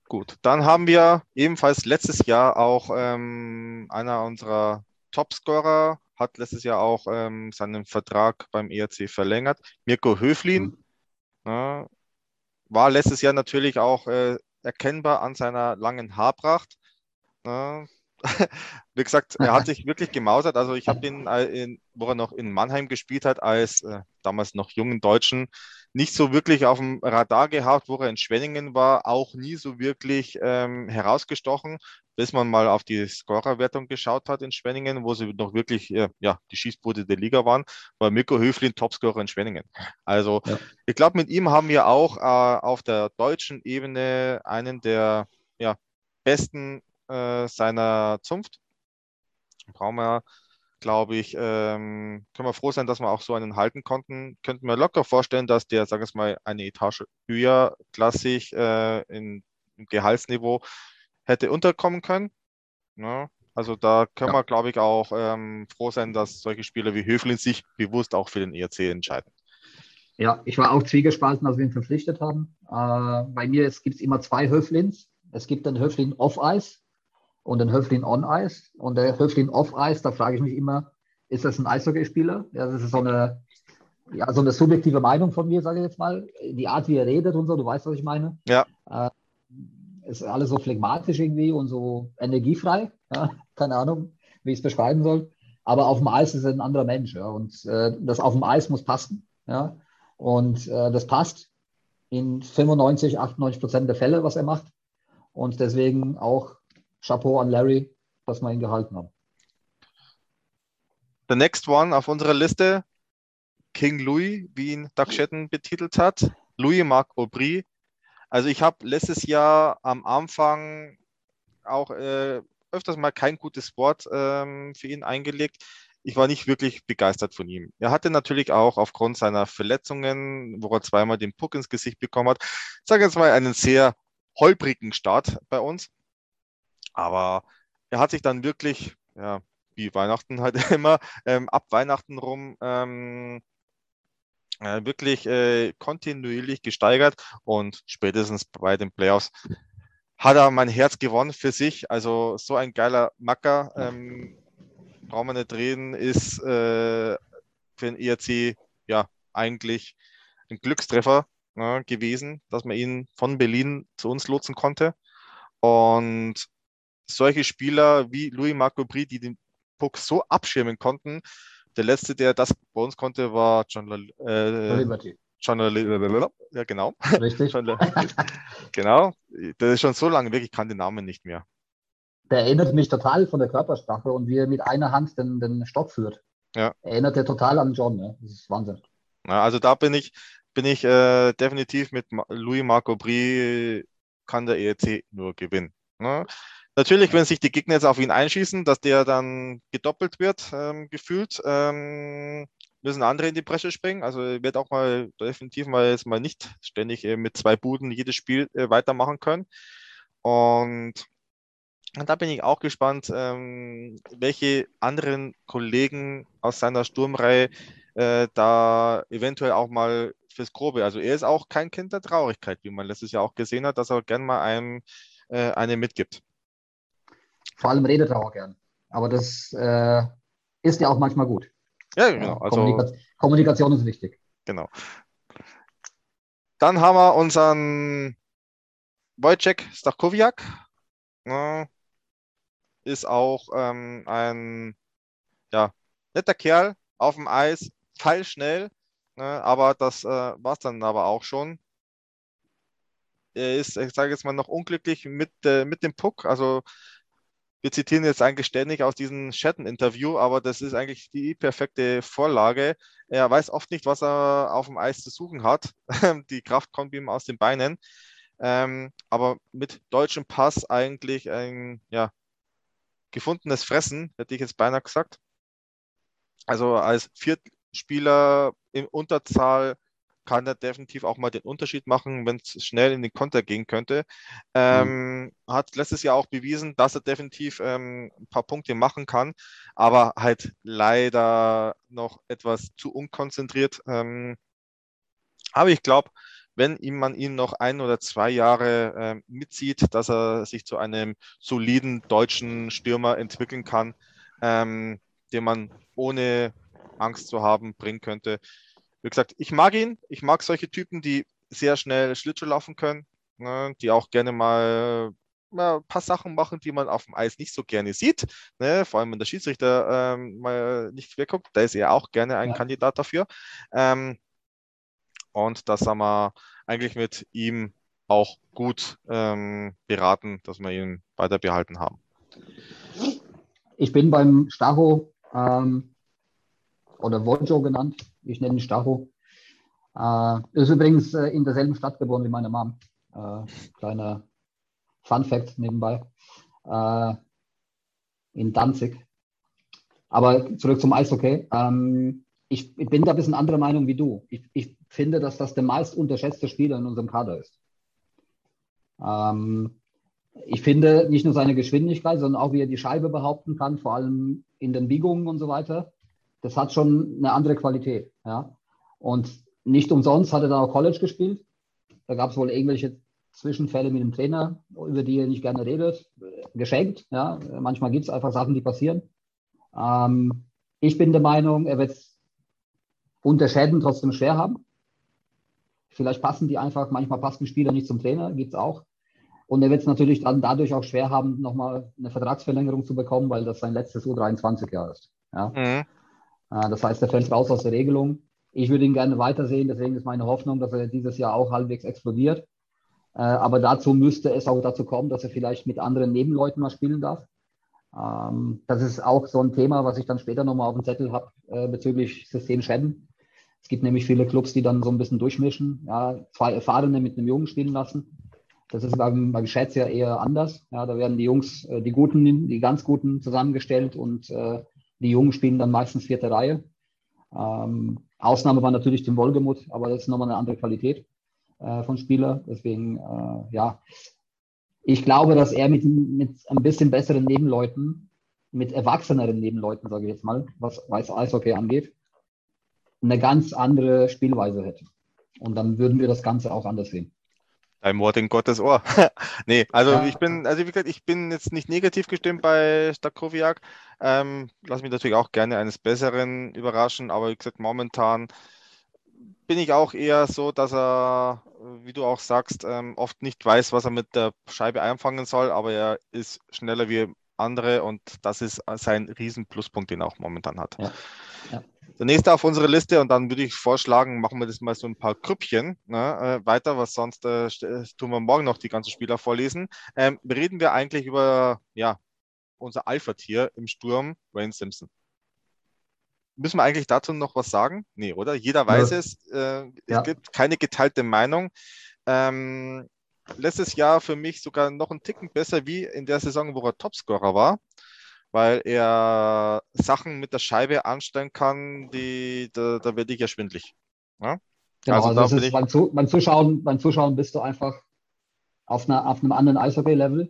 Gut, dann haben wir ebenfalls letztes Jahr auch einer unserer Topscorer, hat letztes Jahr auch seinen Vertrag beim ERC verlängert, Mirko Höflin. Mhm. War letztes Jahr natürlich auch erkennbar an seiner langen Haarpracht. Ne? Wie gesagt, er hat sich wirklich gemausert. Also ich habe ihn, wo er noch in Mannheim gespielt hat, als damals noch jungen Deutschen, nicht so wirklich auf dem Radar gehabt, wo er in Schwenningen war, auch nie so wirklich herausgestochen, bis man mal auf die Scorerwertung geschaut hat in Schwenningen, wo sie noch wirklich ja, die Schießbude der Liga waren, war Mirko Höflin Topscorer in Schwenningen. Also Ja. ich glaube, mit ihm haben wir auch auf der deutschen Ebene einen der ja, besten seiner Zunft. Brauchen wir, glaube ich, können wir froh sein, dass wir auch so einen halten konnten. Könnten wir locker vorstellen, dass der, sagen wir mal, eine Etage höher klassisch im Gehaltsniveau hätte unterkommen können. Ja, also da können wir, Ja. glaube ich, auch froh sein, dass solche Spieler wie Höflin sich bewusst auch für den ERC entscheiden. Ja, ich war auch zwiegespalten, als wir ihn verpflichtet haben. Bei mir gibt es immer zwei Höflins. Es gibt den Höflin Off-Ice und den Höflin On-Ice. Und der Höflin Off-Ice, da frage ich mich immer, ist das ein Eishockeyspieler? Ja, das ist so eine subjektive Meinung von mir, sage ich jetzt mal. Die Art, wie er redet und so, du weißt, was ich meine. Ja, Äh, Ist alles so phlegmatisch irgendwie und so energiefrei. Ja? Keine Ahnung, wie ich es beschreiben soll. Aber auf dem Eis ist er ein anderer Mensch. Ja? Und das auf dem Eis muss passen. Ja? Und das passt in 95, 98% der Fälle, was er macht. Und deswegen auch Chapeau an Larry, dass wir ihn gehalten haben. the next one auf unserer Liste, King Louis, wie ihn Doug Shetton betitelt hat, Louis-Marc Aubry. Also ich habe letztes Jahr am Anfang auch öfters mal kein gutes Wort für ihn eingelegt. Ich war nicht wirklich begeistert von ihm. Er hatte natürlich auch aufgrund seiner Verletzungen, wo er zweimal den Puck ins Gesicht bekommen hat, sage jetzt mal, einen sehr holprigen Start bei uns. Aber er hat sich dann wirklich, ja, wie Weihnachten halt immer, ab Weihnachten rum wirklich kontinuierlich gesteigert und spätestens bei den Playoffs hat er mein Herz gewonnen für sich. Also so ein geiler Macker, brauchen wir nicht reden, ist für den ERC ja eigentlich ein Glückstreffer gewesen, dass man ihn von Berlin zu uns lotsen konnte. Und solche Spieler wie Louis Marco Brie, die den Puck so abschirmen konnten. Der letzte, der das bei uns konnte, war Liberty. John ja, genau. Richtig? John, genau. Das ist schon so lange weg, ich kann den Namen nicht mehr. Der erinnert mich total von der Körpersprache und wie er mit einer Hand den Stock führt. Ja. Erinnert er total an John. Ne? Das ist Wahnsinn. Ja, also da bin ich definitiv mit Louis Marco Brie kann der ERC nur gewinnen. Ne? Natürlich, Ja. wenn sich die Gegner jetzt auf ihn einschießen, dass der dann gedoppelt wird, gefühlt, müssen andere in die Bresche springen. Also wird auch mal definitiv mal jetzt mal nicht ständig mit zwei Buden jedes Spiel weitermachen können. Und da bin ich auch gespannt, welche anderen Kollegen aus seiner Sturmreihe da eventuell auch mal fürs Grobe. Also er ist auch kein Kind der Traurigkeit, wie man letztes Jahr auch gesehen hat, dass er gern mal einem eine mitgibt. Vor allem redet er auch gern. Aber das ist ja auch manchmal gut. Ja, genau. Ja, Also Kommunikation ist wichtig. genau. Dann haben wir unseren Wojciech Stachowiak. Ist auch ein ja, netter Kerl auf dem Eis, pfeilschnell, aber das war es dann aber auch schon. Er ist, ich sage jetzt mal, noch unglücklich mit dem Puck. Also wir zitieren jetzt eigentlich ständig aus diesem Shatton-Interview, aber das ist eigentlich die perfekte Vorlage. Er weiß oft nicht, was er auf dem Eis zu suchen hat. Die Kraft kommt ihm aus den Beinen. Aber mit deutschem Pass eigentlich ein ja, gefundenes Fressen, hätte ich jetzt beinahe gesagt. Also als Viertspieler in Unterzahl kann er definitiv auch mal den Unterschied machen, wenn es schnell in den Konter gehen könnte. Mhm. Hat letztes Jahr auch bewiesen, dass er definitiv ein paar Punkte machen kann, aber halt leider noch etwas zu unkonzentriert. Aber ich glaube, wenn man ihn noch 1 oder 2 Jahre mitzieht, dass er sich zu einem soliden deutschen Stürmer entwickeln kann, den man ohne Angst zu haben bringen könnte. Wie gesagt, ich mag ihn. Ich mag solche Typen, die sehr schnell Schlittschuh laufen können, ne, die auch gerne mal ein paar Sachen machen, die man auf dem Eis nicht so gerne sieht. Ne? Vor allem, wenn der Schiedsrichter mal nicht wegguckt, da ist er auch gerne ein Kandidat dafür. Und das haben wir eigentlich mit ihm auch gut beraten, dass wir ihn weiter behalten haben. Ich bin beim Stacho oder Wodjo genannt. Ich nenne ihn Stacho. Ist übrigens in derselben Stadt geboren wie meine Mom. Kleiner Fun Fact nebenbei. In Danzig. Aber zurück zum Eishockey. Ich bin da ein bisschen anderer Meinung wie du. Ich finde, dass das der meist unterschätzte Spieler in unserem Kader ist. Ich finde nicht nur seine Geschwindigkeit, sondern auch, wie er die Scheibe behaupten kann, vor allem in den Biegungen und so weiter. Das hat schon eine andere Qualität. Ja? Und nicht umsonst hat er da auch College gespielt. Da gab es wohl irgendwelche Zwischenfälle mit dem Trainer, über die er nicht gerne redet. Geschenkt. Ja? Manchmal gibt es einfach Sachen, die passieren. Ich bin der Meinung, er wird es unter Schäden trotzdem schwer haben. Vielleicht passen die einfach, manchmal passen die Spieler nicht zum Trainer, gibt es auch. Und er wird es natürlich dann dadurch auch schwer haben, nochmal eine Vertragsverlängerung zu bekommen, weil das sein letztes U23-Jahr ist. Ja? Mhm. Das heißt, er fällt raus aus der Regelung. Ich würde ihn gerne weitersehen, deswegen ist meine Hoffnung, dass er dieses Jahr auch halbwegs explodiert. Aber dazu müsste es auch dazu kommen, dass er vielleicht mit anderen Nebenleuten mal spielen darf. Das ist auch so ein Thema, was ich dann später nochmal auf dem Zettel habe bezüglich Systemschäden. Es gibt nämlich viele Clubs, die dann so ein bisschen durchmischen, ja, 2 Erfahrene mit einem Jungen spielen lassen. Das ist beim Schätz ja eher anders. Ja, da werden die Jungs, die Guten, die ganz Guten zusammengestellt und die Jungen spielen dann meistens 4. Reihe. Ausnahme war natürlich Tim Wolgemuth, aber das ist nochmal eine andere Qualität von Spieler. Deswegen, ja, ich glaube, dass er mit ein bisschen besseren Nebenleuten, mit erwachseneren Nebenleuten, sage ich jetzt mal, was Eishockey angeht, eine ganz andere Spielweise hätte. Und dann würden wir das Ganze auch anders sehen. Ein Wort in Gottes Ohr. Nee, also Ja. wie gesagt, ich bin jetzt nicht negativ gestimmt bei Stakowiak. Lass mich natürlich auch gerne eines Besseren überraschen, aber wie gesagt, momentan bin ich auch eher so, dass er, wie du auch sagst, oft nicht weiß, was er mit der Scheibe einfangen soll, aber er ist schneller wie andere und das ist sein Riesenpluspunkt, den er auch momentan hat. Ja. Ja. Der nächste auf unserer Liste, und dann würde ich vorschlagen, machen wir das mal so ein paar Grüppchen weiter, was sonst tun wir morgen noch die ganzen Spieler vorlesen. Reden wir eigentlich über unser Alpha-Tier im Sturm, Wayne Simpson. Müssen wir eigentlich dazu noch was sagen? Nee, oder? Jeder weiß es. Es gibt keine geteilte Meinung. Letztes Jahr für mich sogar noch einen Ticken besser wie in der Saison, wo er Topscorer war, weil er Sachen mit der Scheibe anstellen kann, da werde ich ja schwindlig. Ja? Genau, also da es bin ist ich. beim Zuschauen bist du einfach auf einem anderen Eishockey-Level.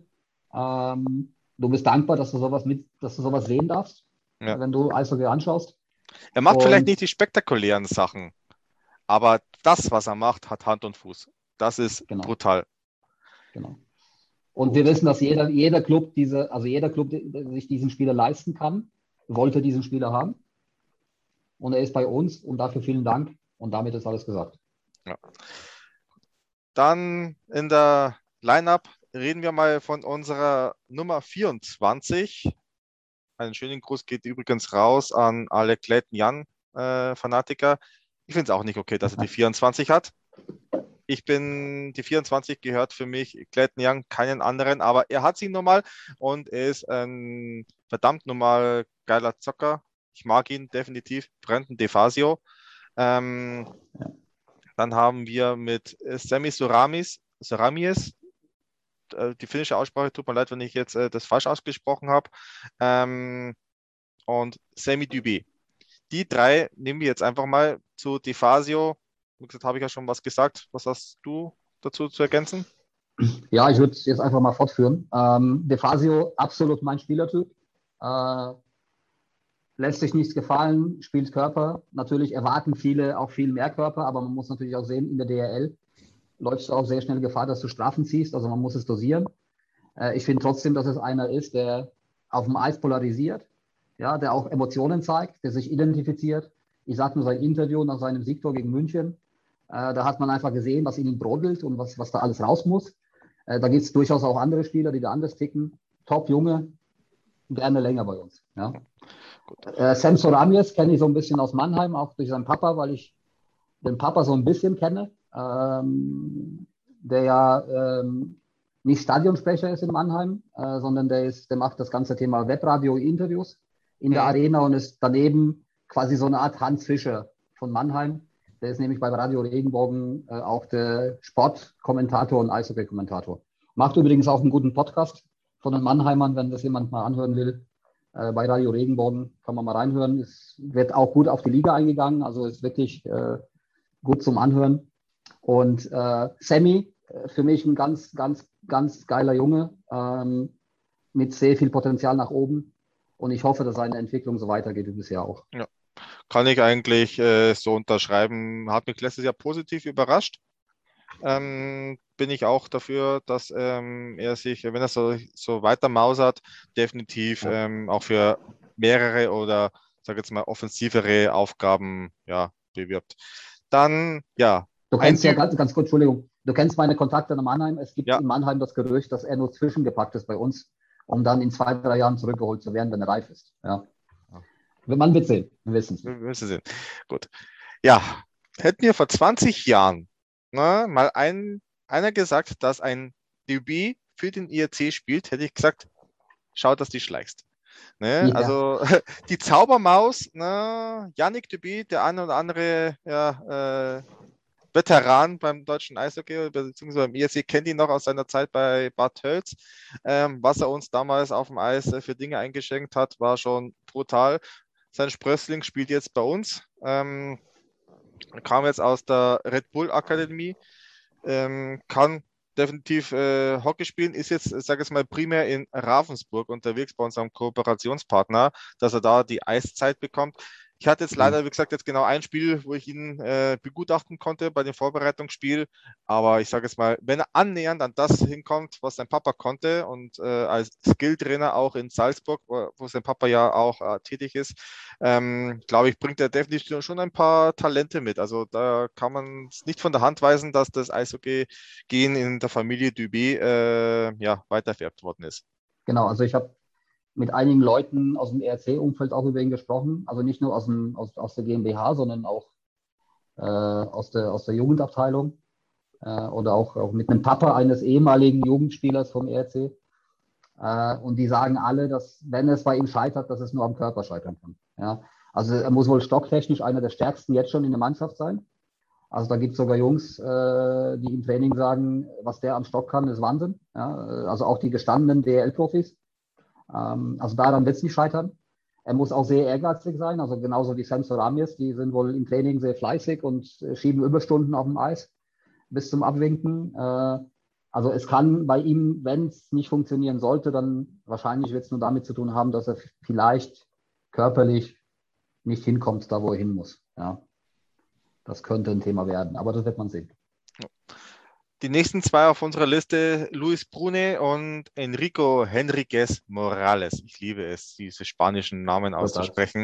Du bist dankbar, dass du sowas sehen darfst, Ja. wenn du Eishockey anschaust. Er macht vielleicht Und nicht die spektakulären Sachen, aber das, was er macht, hat Hand und Fuß. Das ist genau, brutal. genau. Und wir Gut. wissen, dass jeder Club der sich diesen Spieler leisten kann, wollte diesen Spieler haben. Und er ist bei uns und dafür vielen Dank. Und damit ist alles gesagt. Ja. Dann in der Lineup reden wir mal von unserer Nummer 24. Einen schönen Gruß geht übrigens raus an alle Clayton Young Fanatiker. Ich finde es auch nicht okay, dass er die 24 hat. Die 24 gehört für mich Clayton Young, keinen anderen, aber er hat sie nun mal und er ist ein verdammt normal geiler Zocker. Ich mag ihn definitiv. Brandon DeFazio. Dann haben wir mit Sammy Suramies, die finnische Aussprache, tut mir leid, wenn ich jetzt das falsch ausgesprochen habe, und Sammy Dubé. Die 3 nehmen wir jetzt einfach mal zu DeFazio. Wie gesagt, habe ich ja schon was gesagt. Was hast du dazu zu ergänzen? Ja, ich würde es jetzt einfach mal fortführen. DeFazio, absolut mein Spielertyp. Lässt sich nichts gefallen, spielt Körper. Natürlich erwarten viele auch viel mehr Körper, aber man muss natürlich auch sehen, in der DRL läufst du auch sehr schnell Gefahr, dass du Strafen ziehst. Also man muss es dosieren. Ich finde trotzdem, dass es einer ist, der auf dem Eis polarisiert, ja, der auch Emotionen zeigt, der sich identifiziert. Ich sage nur sein Interview nach seinem Siegtor gegen München. Da hat man einfach gesehen, was in ihm brodelt und was da alles raus muss. Da gibt es durchaus auch andere Spieler, die da anders ticken. Top Junge, gerne länger bei uns. Ja. Sam Soramies kenne ich so ein bisschen aus Mannheim, auch durch seinen Papa, weil ich den Papa so ein bisschen kenne, der ja nicht Stadionsprecher ist in Mannheim, sondern der macht das ganze Thema Webradio-Interviews in der Arena und ist daneben quasi so eine Art Hans Fischer von Mannheim. Der ist nämlich bei Radio Regenbogen auch der Sportkommentator und Eishockey-Kommentator. Macht übrigens auch einen guten Podcast von den Mannheimern, wenn das jemand mal anhören will. Bei Radio Regenbogen kann man mal reinhören. Es wird auch gut auf die Liga eingegangen, also ist wirklich gut zum Anhören. Und Sammy, für mich ein ganz, ganz, ganz geiler Junge mit sehr viel Potenzial nach oben. Und ich hoffe, dass seine Entwicklung so weitergeht wie bisher auch. Ja, kann ich eigentlich so unterschreiben. Hat mich letztes Jahr positiv überrascht. Bin ich auch dafür, dass er sich, wenn er so weiter mausert, definitiv auch für mehrere oder, sage jetzt mal, offensivere Aufgaben bewirbt. Dann, ja. Du kennst ja ganz kurz, Entschuldigung, du kennst meine Kontakte in Mannheim. Es gibt in Mannheim das Gerücht, dass er nur zwischengepackt ist bei uns, um dann in 2-3 Jahren zurückgeholt zu werden, wenn er reif ist. Ja. Man wird sehen. Wir wissen es nicht. Wir wissen sehen. Gut. Ja, hätten wir vor 20 Jahren mal einer gesagt, dass ein DB für den IRC spielt, hätte ich gesagt, schau, dass du schleichst. Ne? Ja. Also die Zaubermaus, Yannick Duby, der eine oder andere Veteran beim deutschen Eishockey, beziehungsweise beim IRC, kennt ihn noch aus seiner Zeit bei Bad Tölz. Was er uns damals auf dem Eis für Dinge eingeschenkt hat, war schon brutal. Sein Sprössling spielt jetzt bei uns. Kam jetzt aus der Red Bull Akademie. Kann definitiv Hockey spielen, ist jetzt, sage ich mal, primär in Ravensburg unterwegs bei unserem Kooperationspartner, dass er da die Eiszeit bekommt. Ich hatte jetzt leider, wie gesagt, jetzt genau ein Spiel, wo ich ihn begutachten konnte bei dem Vorbereitungsspiel. Aber ich sage jetzt mal, wenn er annähernd an das hinkommt, was sein Papa konnte und als Skilltrainer auch in Salzburg, wo sein Papa ja auch tätig ist, glaube ich, bringt er definitiv schon ein paar Talente mit. Also da kann man es nicht von der Hand weisen, dass das Eishockey-Gehen in der Familie Dubé weitervererbt worden ist. Genau, also ich habe mit einigen Leuten aus dem ERC-Umfeld auch über ihn gesprochen. Also nicht nur aus der GmbH, sondern auch aus der Jugendabteilung oder auch mit einem Papa eines ehemaligen Jugendspielers vom ERC. Und die sagen alle, dass, wenn es bei ihm scheitert, dass es nur am Körper scheitern kann. Ja? Also er muss wohl stocktechnisch einer der stärksten jetzt schon in der Mannschaft sein. Also da gibt es sogar Jungs, die im Training sagen, was der am Stock kann, ist Wahnsinn. Ja? Also auch die gestandenen DEL-Profis. Also daran wird es nicht scheitern. Er muss auch sehr ehrgeizig sein, also genauso wie Sam Soramies, die sind wohl im Training sehr fleißig und schieben Überstunden auf dem Eis bis zum Abwinken. Also es kann bei ihm, wenn es nicht funktionieren sollte, dann wahrscheinlich wird es nur damit zu tun haben, dass er vielleicht körperlich nicht hinkommt, da wo er hin muss. Ja. Das könnte ein Thema werden, aber das wird man sehen. Die nächsten zwei auf unserer Liste, Luis Brune und Enrico Henriquez Morales. Ich liebe es, diese spanischen Namen auszusprechen.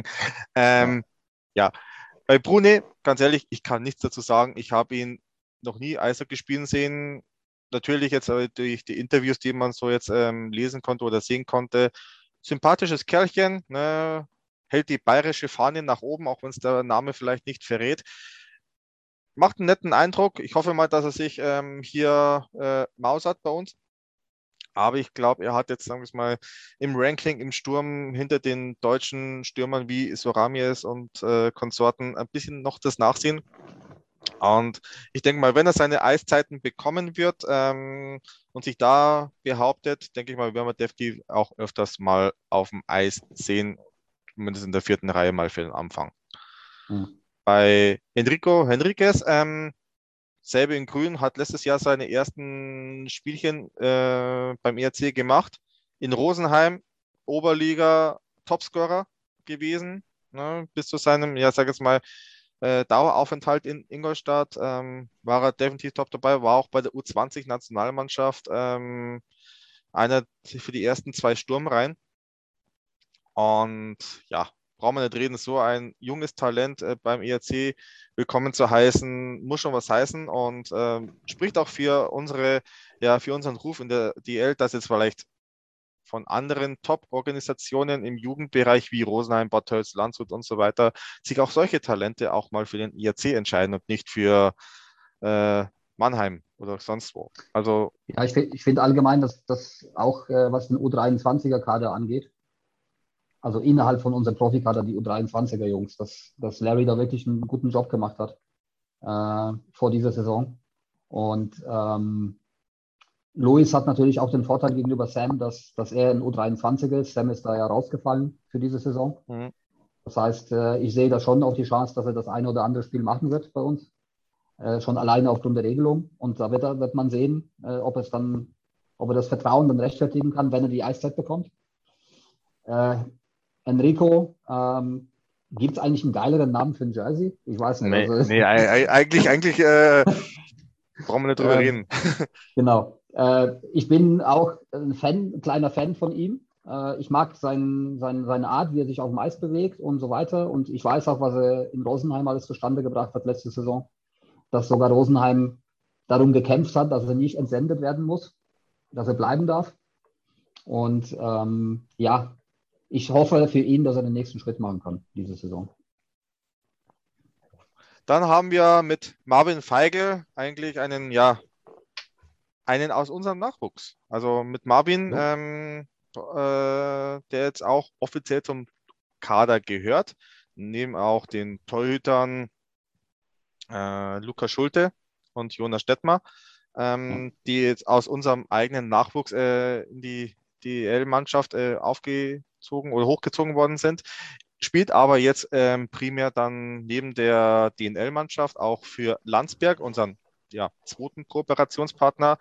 Ja, bei Brune, ganz ehrlich, ich kann nichts dazu sagen. Ich habe ihn noch nie Eishockey spielen sehen. Natürlich jetzt durch die Interviews, die man so jetzt lesen konnte oder sehen konnte. Sympathisches Kerlchen, ne? Hält die bayerische Fahne nach oben, auch wenn es der Name vielleicht nicht verrät. Macht einen netten Eindruck. Ich hoffe mal, dass er sich hier mausert bei uns. Aber ich glaube, er hat jetzt, sagen wir es mal, im Ranking im Sturm hinter den deutschen Stürmern wie Soramies und Konsorten ein bisschen noch das Nachsehen. Und ich denke mal, wenn er seine Eiszeiten bekommen wird und sich da behauptet, denke ich mal, werden wir definitiv auch öfters mal auf dem Eis sehen, zumindest in der 4. Reihe mal für den Anfang. Bei Enrico Henriquez, selbe in Grün, hat letztes Jahr seine ersten Spielchen beim ERC gemacht. In Rosenheim, Oberliga, Topscorer gewesen, ne, bis zu seinem, ja, sag jetzt mal, Daueraufenthalt in Ingolstadt war er definitiv top dabei, war auch bei der U20-Nationalmannschaft einer für die ersten 2 Sturmreihen. Und ja, brauchen wir nicht reden, so ein junges Talent beim ERC willkommen zu heißen, muss schon was heißen und spricht auch für für unseren Ruf in der DL, dass jetzt vielleicht von anderen Top-Organisationen im Jugendbereich wie Rosenheim, Bad Tölz, Landshut und so weiter sich auch solche Talente auch mal für den IRC entscheiden und nicht für Mannheim oder sonst wo. Also Ja, ich find allgemein, dass das auch, was den U23er-Kader angeht, also innerhalb von unserem Profikader, die U23er-Jungs, dass Larry da wirklich einen guten Job gemacht hat vor dieser Saison. Und Luis hat natürlich auch den Vorteil gegenüber Sam, dass er ein U23 ist. Sam ist da ja rausgefallen für diese Saison. Das heißt, ich sehe da schon auch die Chance, dass er das eine oder andere Spiel machen wird bei uns. Schon alleine aufgrund der Regelung. Und da wird man sehen, ob er das Vertrauen dann rechtfertigen kann, wenn er die Eiszeit bekommt. Enrico, gibt es eigentlich einen geileren Namen für ein Jersey? Ich weiß nicht. Nee, eigentlich brauchen wir nicht drüber reden. Genau. Ich bin auch ein kleiner Fan von ihm. Ich mag seine Art, wie er sich auf dem Eis bewegt und so weiter. Und ich weiß auch, was er in Rosenheim alles zustande gebracht hat letzte Saison. Dass sogar Rosenheim darum gekämpft hat, dass er nicht entsendet werden muss, dass er bleiben darf. Und ja, ich hoffe für ihn, dass er den nächsten Schritt machen kann diese Saison. Dann haben wir mit Marvin Feigl eigentlich einen aus unserem Nachwuchs. Also mit Marvin, der jetzt auch offiziell zum Kader gehört, neben auch den Torhütern Lukas Schulte und Jonas Stettmer, die jetzt aus unserem eigenen Nachwuchs in die DEL-Mannschaft aufgezogen oder hochgezogen worden sind. Spielt aber jetzt primär dann neben der DNL-Mannschaft auch für Landsberg, unseren zweiten Kooperationspartner.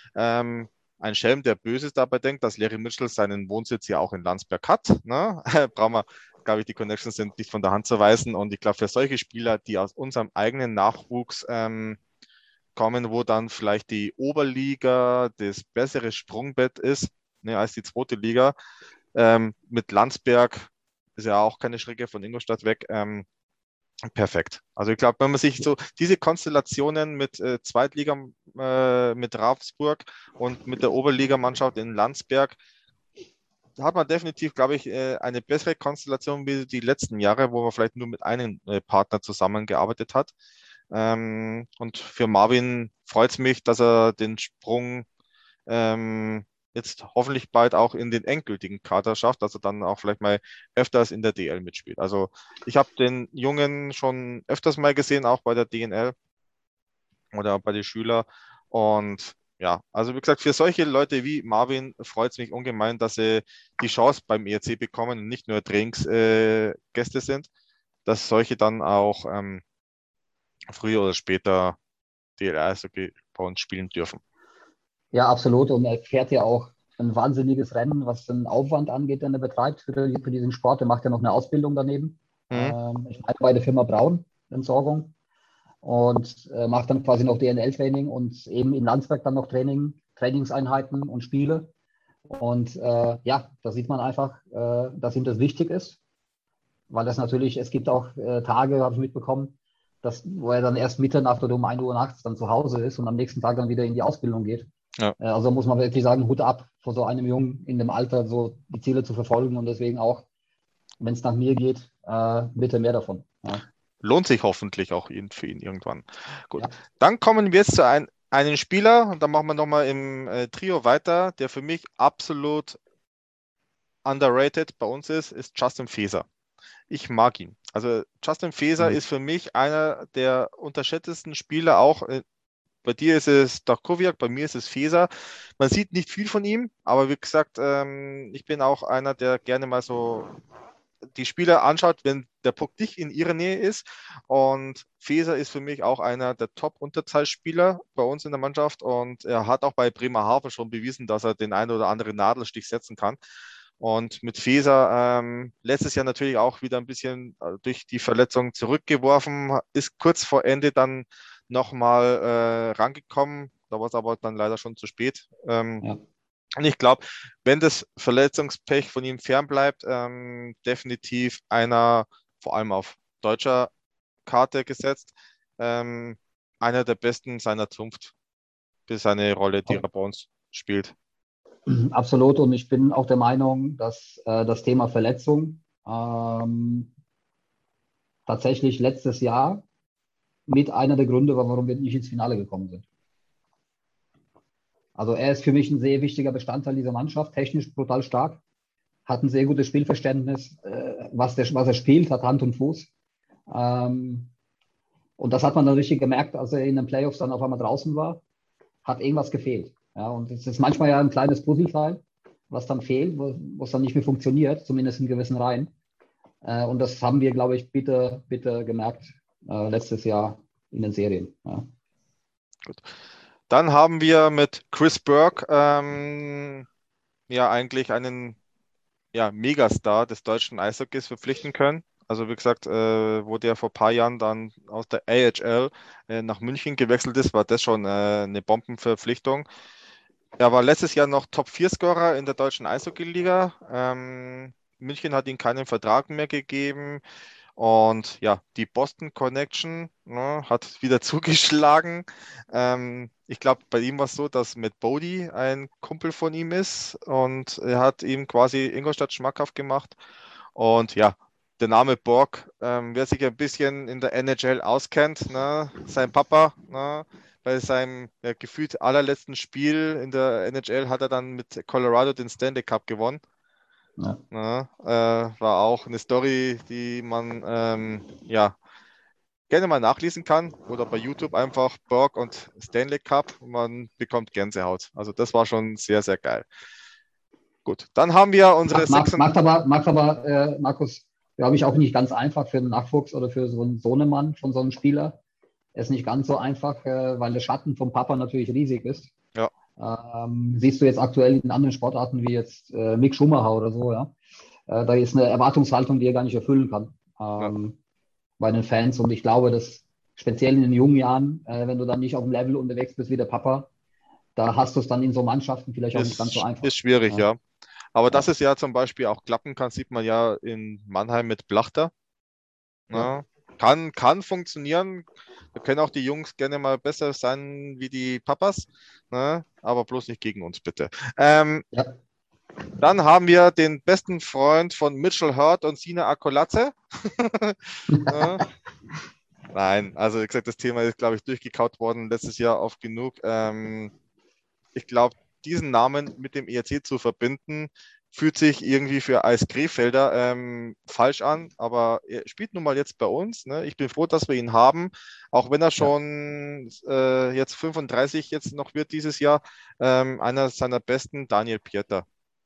Ein Schelm, der Böses dabei denkt, dass Larry Mitchell seinen Wohnsitz ja auch in Landsberg hat. Ne? Brauchen wir, glaube ich, die Connections sind nicht von der Hand zu weisen. Und ich glaube, für solche Spieler, die aus unserem eigenen Nachwuchs kommen, wo dann vielleicht die Oberliga das bessere Sprungbett ist, als die zweite Liga, mit Landsberg ist ja auch keine Strecke von Ingolstadt weg. Perfekt. Also ich glaube, wenn man sich so diese Konstellationen mit Zweitliga, mit Ravensburg und mit der Oberligamannschaft in Landsberg, da hat man definitiv, glaube ich, eine bessere Konstellation wie die letzten Jahre, wo man vielleicht nur mit einem Partner zusammengearbeitet hat. Und für Marvin freut es mich, dass er den Sprung jetzt hoffentlich bald auch in den endgültigen Kader schafft, dass er dann auch vielleicht mal öfters in der DL mitspielt. Also ich habe den Jungen schon öfters mal gesehen, auch bei der DNL oder bei den Schülern. Und ja, also wie gesagt, für solche Leute wie Marvin freut es mich ungemein, dass sie die Chance beim ERC bekommen und nicht nur Trainingsgäste sind, dass solche dann auch früher oder später DL-Eishockey bei uns spielen dürfen. Ja, absolut. Und er fährt ja auch ein wahnsinniges Rennen, was den Aufwand angeht, den er betreibt für diesen Sport. Er macht ja noch eine Ausbildung daneben. Ich meine, bei der Firma Braun, Entsorgung. Und macht dann quasi noch DNL-Training und eben in Landsberg dann noch Trainingseinheiten und Spiele. Und ja, da sieht man einfach, dass ihm das wichtig ist. Weil das natürlich, es gibt auch Tage, habe ich mitbekommen, wo er dann erst Mitternacht oder um 1 Uhr nachts dann zu Hause ist und am nächsten Tag dann wieder in die Ausbildung geht. Ja. Also muss man wirklich sagen, Hut ab vor so einem Jungen in dem Alter, so die Ziele zu verfolgen und deswegen auch, wenn es nach mir geht, bitte mehr davon. Ja. Lohnt sich hoffentlich auch für ihn irgendwann. Gut, Dann kommen wir jetzt zu einem Spieler und dann machen wir nochmal im Trio weiter, der für mich absolut underrated bei uns ist Justin Feser. Ich mag ihn. Also Justin Feser ist für mich einer der unterschätztesten Spieler auch. Bei dir ist es Dachowiak, bei mir ist es Feser. Man sieht nicht viel von ihm, aber wie gesagt, ich bin auch einer, der gerne mal so die Spieler anschaut, wenn der Puck nicht in ihrer Nähe ist. Und Feser ist für mich auch einer der Top-Unterzahlspieler bei uns in der Mannschaft. Und er hat auch bei Bremerhaven schon bewiesen, dass er den einen oder anderen Nadelstich setzen kann. Und mit Feser letztes Jahr natürlich auch wieder ein bisschen durch die Verletzung zurückgeworfen, ist kurz vor Ende dann nochmal rangekommen. Da war es aber dann leider schon zu spät. Ja. Und ich glaube, wenn das Verletzungspech von ihm fernbleibt, definitiv einer, vor allem auf deutscher Karte gesetzt, einer der besten seiner Zunft für seine Rolle, die er bei uns spielt. Absolut. Und ich bin auch der Meinung, dass das Thema Verletzung tatsächlich letztes Jahr mit einer der Gründe war, warum wir nicht ins Finale gekommen sind. Also er ist für mich ein sehr wichtiger Bestandteil dieser Mannschaft, technisch brutal stark, hat ein sehr gutes Spielverständnis, was er spielt, hat Hand und Fuß. Und das hat man dann richtig gemerkt, als er in den Playoffs dann auf einmal draußen war, hat irgendwas gefehlt. Ja, und es ist manchmal ja ein kleines Puzzleteil, was dann fehlt, wo es dann nicht mehr funktioniert, zumindest in gewissen Reihen. Und das haben wir, glaube ich, bitte gemerkt letztes Jahr in den Serien. Ja. Gut. Dann haben wir mit Chris Burke ja eigentlich einen Megastar des deutschen Eishockeys verpflichten können. Also wie gesagt, wo der vor ein paar Jahren dann aus der AHL nach München gewechselt ist, war das schon eine Bombenverpflichtung. Er war letztes Jahr noch Top-4-Scorer in der deutschen Eishockey-Liga. München hat ihm keinen Vertrag mehr gegeben. Und ja, die Boston Connection hat wieder zugeschlagen. Ich glaube, bei ihm war es so, dass Matt Bodie ein Kumpel von ihm ist und er hat ihm quasi Ingolstadt schmackhaft gemacht. Und ja, der Name Borg, wer sich ein bisschen in der NHL auskennt, ne, sein Papa, ne, bei seinem gefühlt allerletzten Spiel in der NHL hat er dann mit Colorado den Stanley Cup gewonnen. Ja. Ja, war auch eine Story, die man gerne mal nachlesen kann oder bei YouTube einfach Borg und Stanley Cup und man bekommt Gänsehaut. Also das war schon sehr, sehr geil. Gut, dann haben wir unsere Macht aber Markus, glaube ich, auch nicht ganz einfach für einen Nachwuchs oder für so einen Sohnemann von so einem Spieler. Ist nicht ganz so einfach, weil der Schatten vom Papa natürlich riesig ist. Ja. Siehst du jetzt aktuell in anderen Sportarten wie jetzt Mick Schumacher oder so, ja. Da ist eine Erwartungshaltung, die er gar nicht erfüllen kann bei den Fans. Und ich glaube, dass speziell in den jungen Jahren, wenn du dann nicht auf dem Level unterwegs bist wie der Papa, da hast du es dann in so Mannschaften vielleicht auch nicht ganz so einfach. Ist schwierig, ja. Aber dass Ja. es ja zum Beispiel auch klappen kann, sieht man ja in Mannheim mit Blachter. Ja. Kann funktionieren. Da können auch die Jungs gerne mal besser sein wie die Papas, ne? Aber bloß nicht gegen uns, bitte. Ja. Dann haben wir den besten Freund von Mitchell Hurt und Sina Akoladze. Ja. Nein, also wie gesagt, das Thema ist, glaube ich, durchgekaut worden letztes Jahr oft genug. Ich glaube, diesen Namen mit dem ERC zu verbinden, fühlt sich irgendwie für Eis Krefelder falsch an, aber er spielt nun mal jetzt bei uns. Ne? Ich bin froh, dass wir ihn haben, auch wenn er schon jetzt 35 jetzt noch wird dieses Jahr. Einer seiner besten, Daniel Pieter.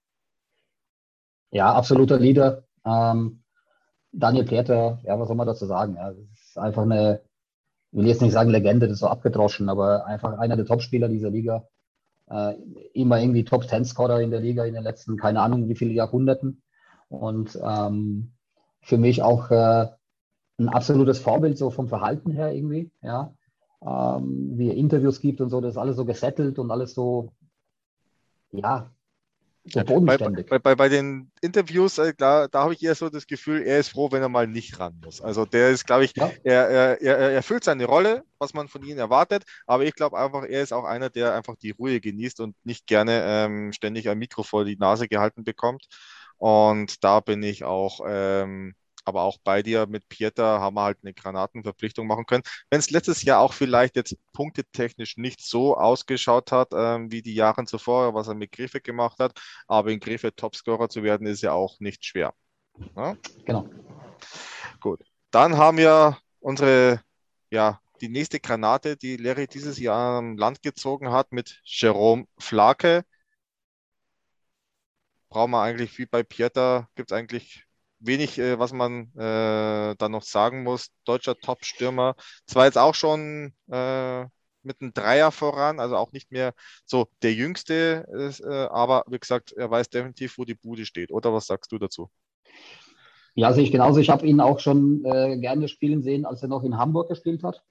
Ja, absoluter Leader. Daniel Pieter, ja, was soll man dazu sagen? Ja, das ist einfach eine, ich will jetzt nicht sagen Legende, das ist so abgedroschen, aber einfach einer der Topspieler dieser Liga. Immer irgendwie Top-10-Scorer in der Liga in den letzten, keine Ahnung, wie viele Jahrhunderten. Und für mich auch ein absolutes Vorbild, so vom Verhalten her irgendwie, ja. Wie er Interviews gibt und so, das ist alles so gesettelt und alles so, ja, so Ja, bodenständig. bei den Interviews, da habe ich eher so das Gefühl, er ist froh, wenn er mal nicht ran muss. Also der ist, glaube ich, Ja, er erfüllt seine Rolle, was man von ihm erwartet, aber ich glaube einfach, er ist auch einer, der einfach die Ruhe genießt und nicht gerne ständig ein Mikro vor die Nase gehalten bekommt. Und da bin ich auch aber auch bei dir mit Pieter haben wir halt eine Granatenverpflichtung machen können. Wenn es letztes Jahr auch vielleicht jetzt punktetechnisch nicht so ausgeschaut hat, wie die Jahre zuvor, was er mit Krefeld gemacht hat, aber in Krefeld Topscorer zu werden, ist ja auch nicht schwer. Ja? genau. Gut. Dann haben wir die nächste Granate, die Larry dieses Jahr am Land gezogen hat mit Jerome Flake. Brauchen wir eigentlich wie bei Pieter, gibt es eigentlich wenig, was man da noch sagen muss. Deutscher Top-Stürmer. Zwar jetzt auch schon mit einem Dreier voran, also auch nicht mehr so der Jüngste ist, aber wie gesagt, er weiß definitiv, wo die Bude steht. Oder was sagst du dazu? Ja, sehe ich genauso. Ich habe ihn auch schon gerne spielen sehen, als er noch in Hamburg gespielt hat.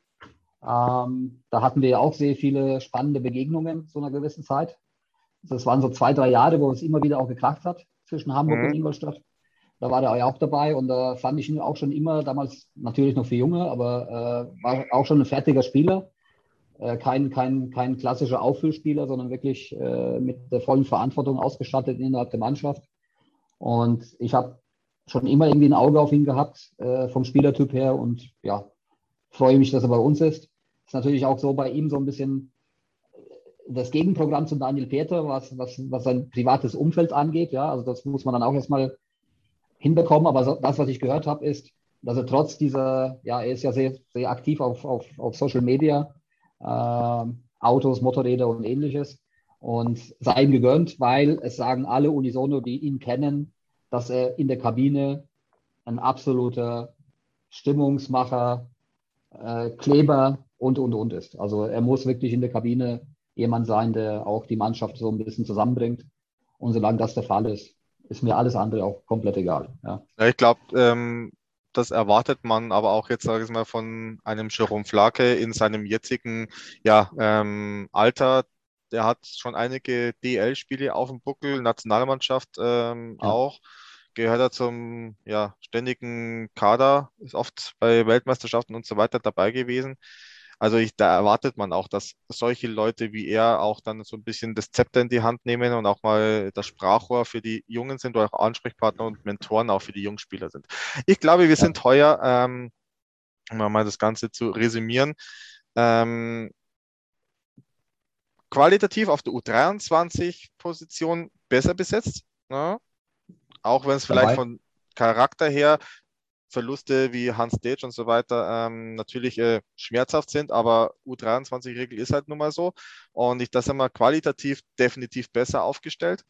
Da hatten wir ja auch sehr viele spannende Begegnungen zu einer gewissen Zeit. Das waren so 2, 3 Jahre, wo es immer wieder auch gekracht hat zwischen Hamburg und Mhm. Ingolstadt. Da war der ja auch dabei und da fand ich ihn auch schon immer, damals natürlich noch viel Junge, aber war auch schon ein fertiger Spieler. Kein klassischer Auffüllspieler, sondern wirklich mit der vollen Verantwortung ausgestattet innerhalb der Mannschaft. Und ich habe schon immer irgendwie ein Auge auf ihn gehabt, vom Spielertyp her. Und ja, freue mich, dass er bei uns ist. Ist natürlich auch so bei ihm so ein bisschen das Gegenprogramm zu Daniel Peter, was sein privates Umfeld angeht. Ja, also das muss man dann auch erstmal hinbekommen. Aber das, was ich gehört habe, ist, dass er trotz dieser, ja, er ist ja sehr, sehr aktiv auf Social Media, Autos, Motorräder und ähnliches. Und sei ihm gegönnt, weil es sagen alle unisono, die ihn kennen, dass er in der Kabine ein absoluter Stimmungsmacher, Kleber und ist. Also er muss wirklich in der Kabine jemand sein, der auch die Mannschaft so ein bisschen zusammenbringt. Und solange das der Fall ist, ist mir alles andere auch komplett egal. Ja, Ja, ich glaube, das erwartet man aber auch jetzt, sage ich mal, von einem Jerome Flake in seinem jetzigen Alter. Der hat schon einige DL-Spiele auf dem Buckel, Nationalmannschaft ja, auch. Gehört er zum ständigen Kader, ist oft bei Weltmeisterschaften und so weiter dabei gewesen. Also da erwartet man auch, dass solche Leute wie er auch dann so ein bisschen das Zepter in die Hand nehmen und auch mal das Sprachrohr für die Jungen sind oder auch Ansprechpartner und Mentoren auch für die Jungspieler sind. Ich glaube, wir ja. sind heuer, um mal das Ganze zu resümieren, ähm, qualitativ auf der U23-Position besser besetzt. Ne? Auch wenn es vielleicht Dabei. von Charakter her Verluste wie Hans Detsch und so weiter natürlich schmerzhaft sind, aber U23-Regel ist halt nun mal so. Und da sind wir qualitativ definitiv besser aufgestellt.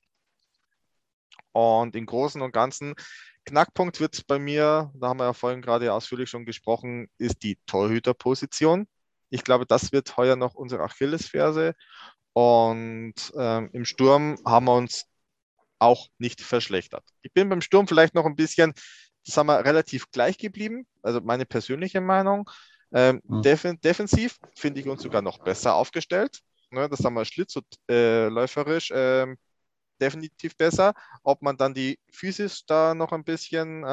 Und im Großen und Ganzen, Knackpunkt wird bei mir, da haben wir ja vorhin gerade ausführlich schon gesprochen, ist die Torhüterposition. Ich glaube, das wird heuer noch unsere Achillesferse. Und im Sturm haben wir uns auch nicht verschlechtert. Ich bin beim Sturm vielleicht noch ein bisschen, das haben wir relativ gleich geblieben, also meine persönliche Meinung. Hm. Defensiv finde ich uns sogar noch besser aufgestellt. Ne, das haben wir schlitzohrläuferisch definitiv besser. Ob man dann die physisch da noch ein bisschen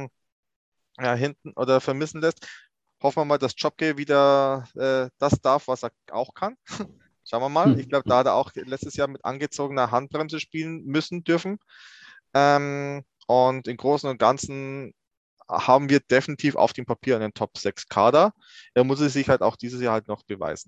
ja, hinten oder vermissen lässt, hoffen wir mal, dass Jobke wieder das darf, was er auch kann. Schauen wir mal. Ich glaube, da hat er auch letztes Jahr mit angezogener Handbremse spielen müssen dürfen. Und im Großen und Ganzen haben wir definitiv auf dem Papier einen Top 6 Kader. Er muss es sich halt auch dieses Jahr halt noch beweisen.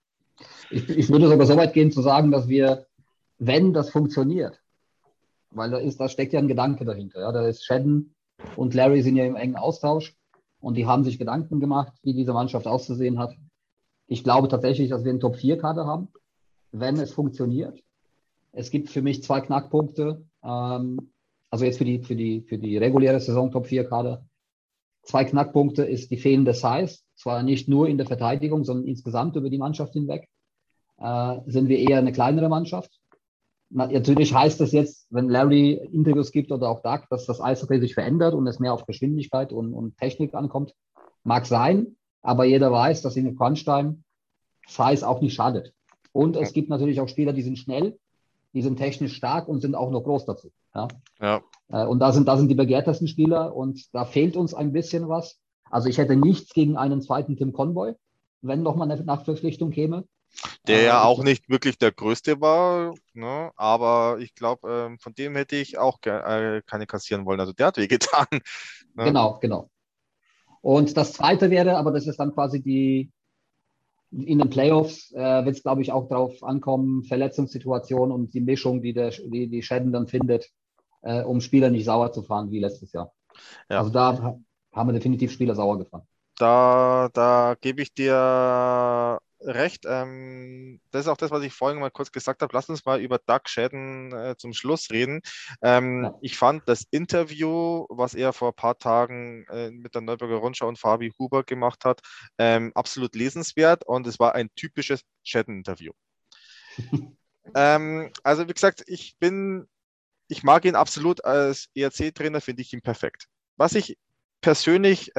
Ich würde sogar so weit gehen zu sagen, dass wir, wenn das funktioniert, weil da steckt ja ein Gedanke dahinter. Ja, da ist Shedden und Larry sind ja im engen Austausch und die haben sich Gedanken gemacht, wie diese Mannschaft auszusehen hat. Ich glaube tatsächlich, dass wir einen Top-4-Kader haben, wenn es funktioniert. Es gibt für mich zwei Knackpunkte. Also jetzt für die reguläre Saison Top-4-Kader. Zwei Knackpunkte ist die fehlende Size. Zwar nicht nur in der Verteidigung, sondern insgesamt über die Mannschaft hinweg. Sind wir eher eine kleinere Mannschaft. Natürlich heißt das jetzt, wenn Larry Interviews gibt oder auch Doug, dass das Eishockey sich verändert und es mehr auf Geschwindigkeit und Technik ankommt. Mag sein, aber jeder weiß, dass in der Crunch-Time Size auch nicht schadet. Und es gibt natürlich auch Spieler, die sind schnell, die sind technisch stark und sind auch noch groß dazu. Ja? Ja, Und da sind die begehrtesten Spieler und da fehlt uns ein bisschen was. Also ich hätte nichts gegen einen zweiten Tim Conboy, wenn noch mal eine Nachverpflichtung käme. der ja Ich auch glaube, nicht wirklich der Größte war, ne? Aber ich glaube, von dem hätte ich auch keine kassieren wollen. Also der hat wehgetan. Ne? genau. Und das zweite wäre, aber das ist dann quasi in den Playoffs wird es, glaube ich, auch darauf ankommen, Verletzungssituation und die Mischung, die Shedden dann findet, um Spieler nicht sauer zu fahren wie letztes Jahr. Ja, Also da haben wir definitiv Spieler sauer gefahren. da gebe ich dir recht. Das ist auch das, was ich vorhin mal kurz gesagt habe. Lass uns mal über Doug Shedden zum Schluss reden. Ja. Ich fand das Interview, was er vor ein paar Tagen mit der Neuburger Rundschau und Fabi Huber gemacht hat, absolut lesenswert und es war ein typisches Shedden-Interview. Also wie gesagt, ich mag ihn absolut als ERC-Trainer, finde ich ihn perfekt. Was ich persönlich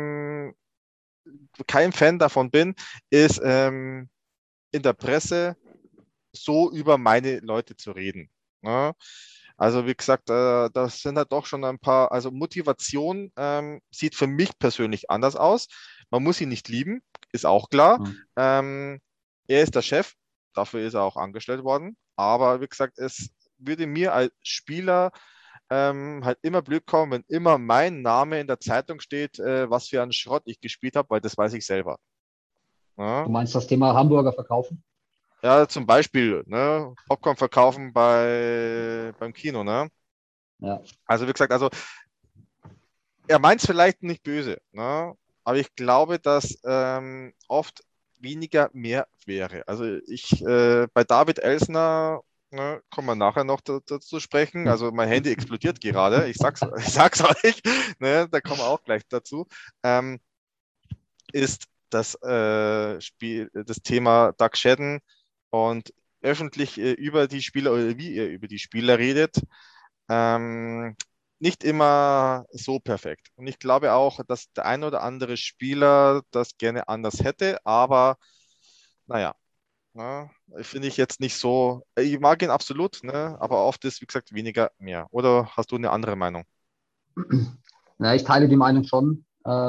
kein Fan davon bin, ist in der Presse so über meine Leute zu reden. Ja? Also wie gesagt, das sind halt doch schon ein paar, also Motivation sieht für mich persönlich anders aus. Man muss ihn nicht lieben, ist auch klar. Mhm. Er ist der Chef, dafür ist er auch angestellt worden. Aber wie gesagt, es würde mir als Spieler halt immer blöd kommen, wenn immer mein Name in der Zeitung steht, was für einen Schrott ich gespielt habe, weil das weiß ich selber. Du Ja, meinst das Thema Hamburger verkaufen? ja zum Beispiel, ne, Popcorn verkaufen beim Kino, ne? Ja. Also wie gesagt, also er meint es vielleicht nicht böse, ne? Aber ich glaube, dass oft weniger mehr wäre. Also bei David Elsner, ne, kommen wir nachher noch dazu sprechen. Also mein Handy explodiert gerade, ich sag's euch, ne, da kommen wir auch gleich dazu. Ähm, ist das Thema Doug Shedden und öffentlich über die Spieler oder wie er über die Spieler redet, ähm, nicht immer so perfekt. Und ich glaube auch, dass der ein oder andere Spieler das gerne anders hätte, aber naja, ne, finde ich jetzt nicht so. Ich mag ihn absolut, ne, aber oft ist, wie gesagt, weniger mehr. Oder hast du eine andere Meinung? Ja, ich teile die Meinung schon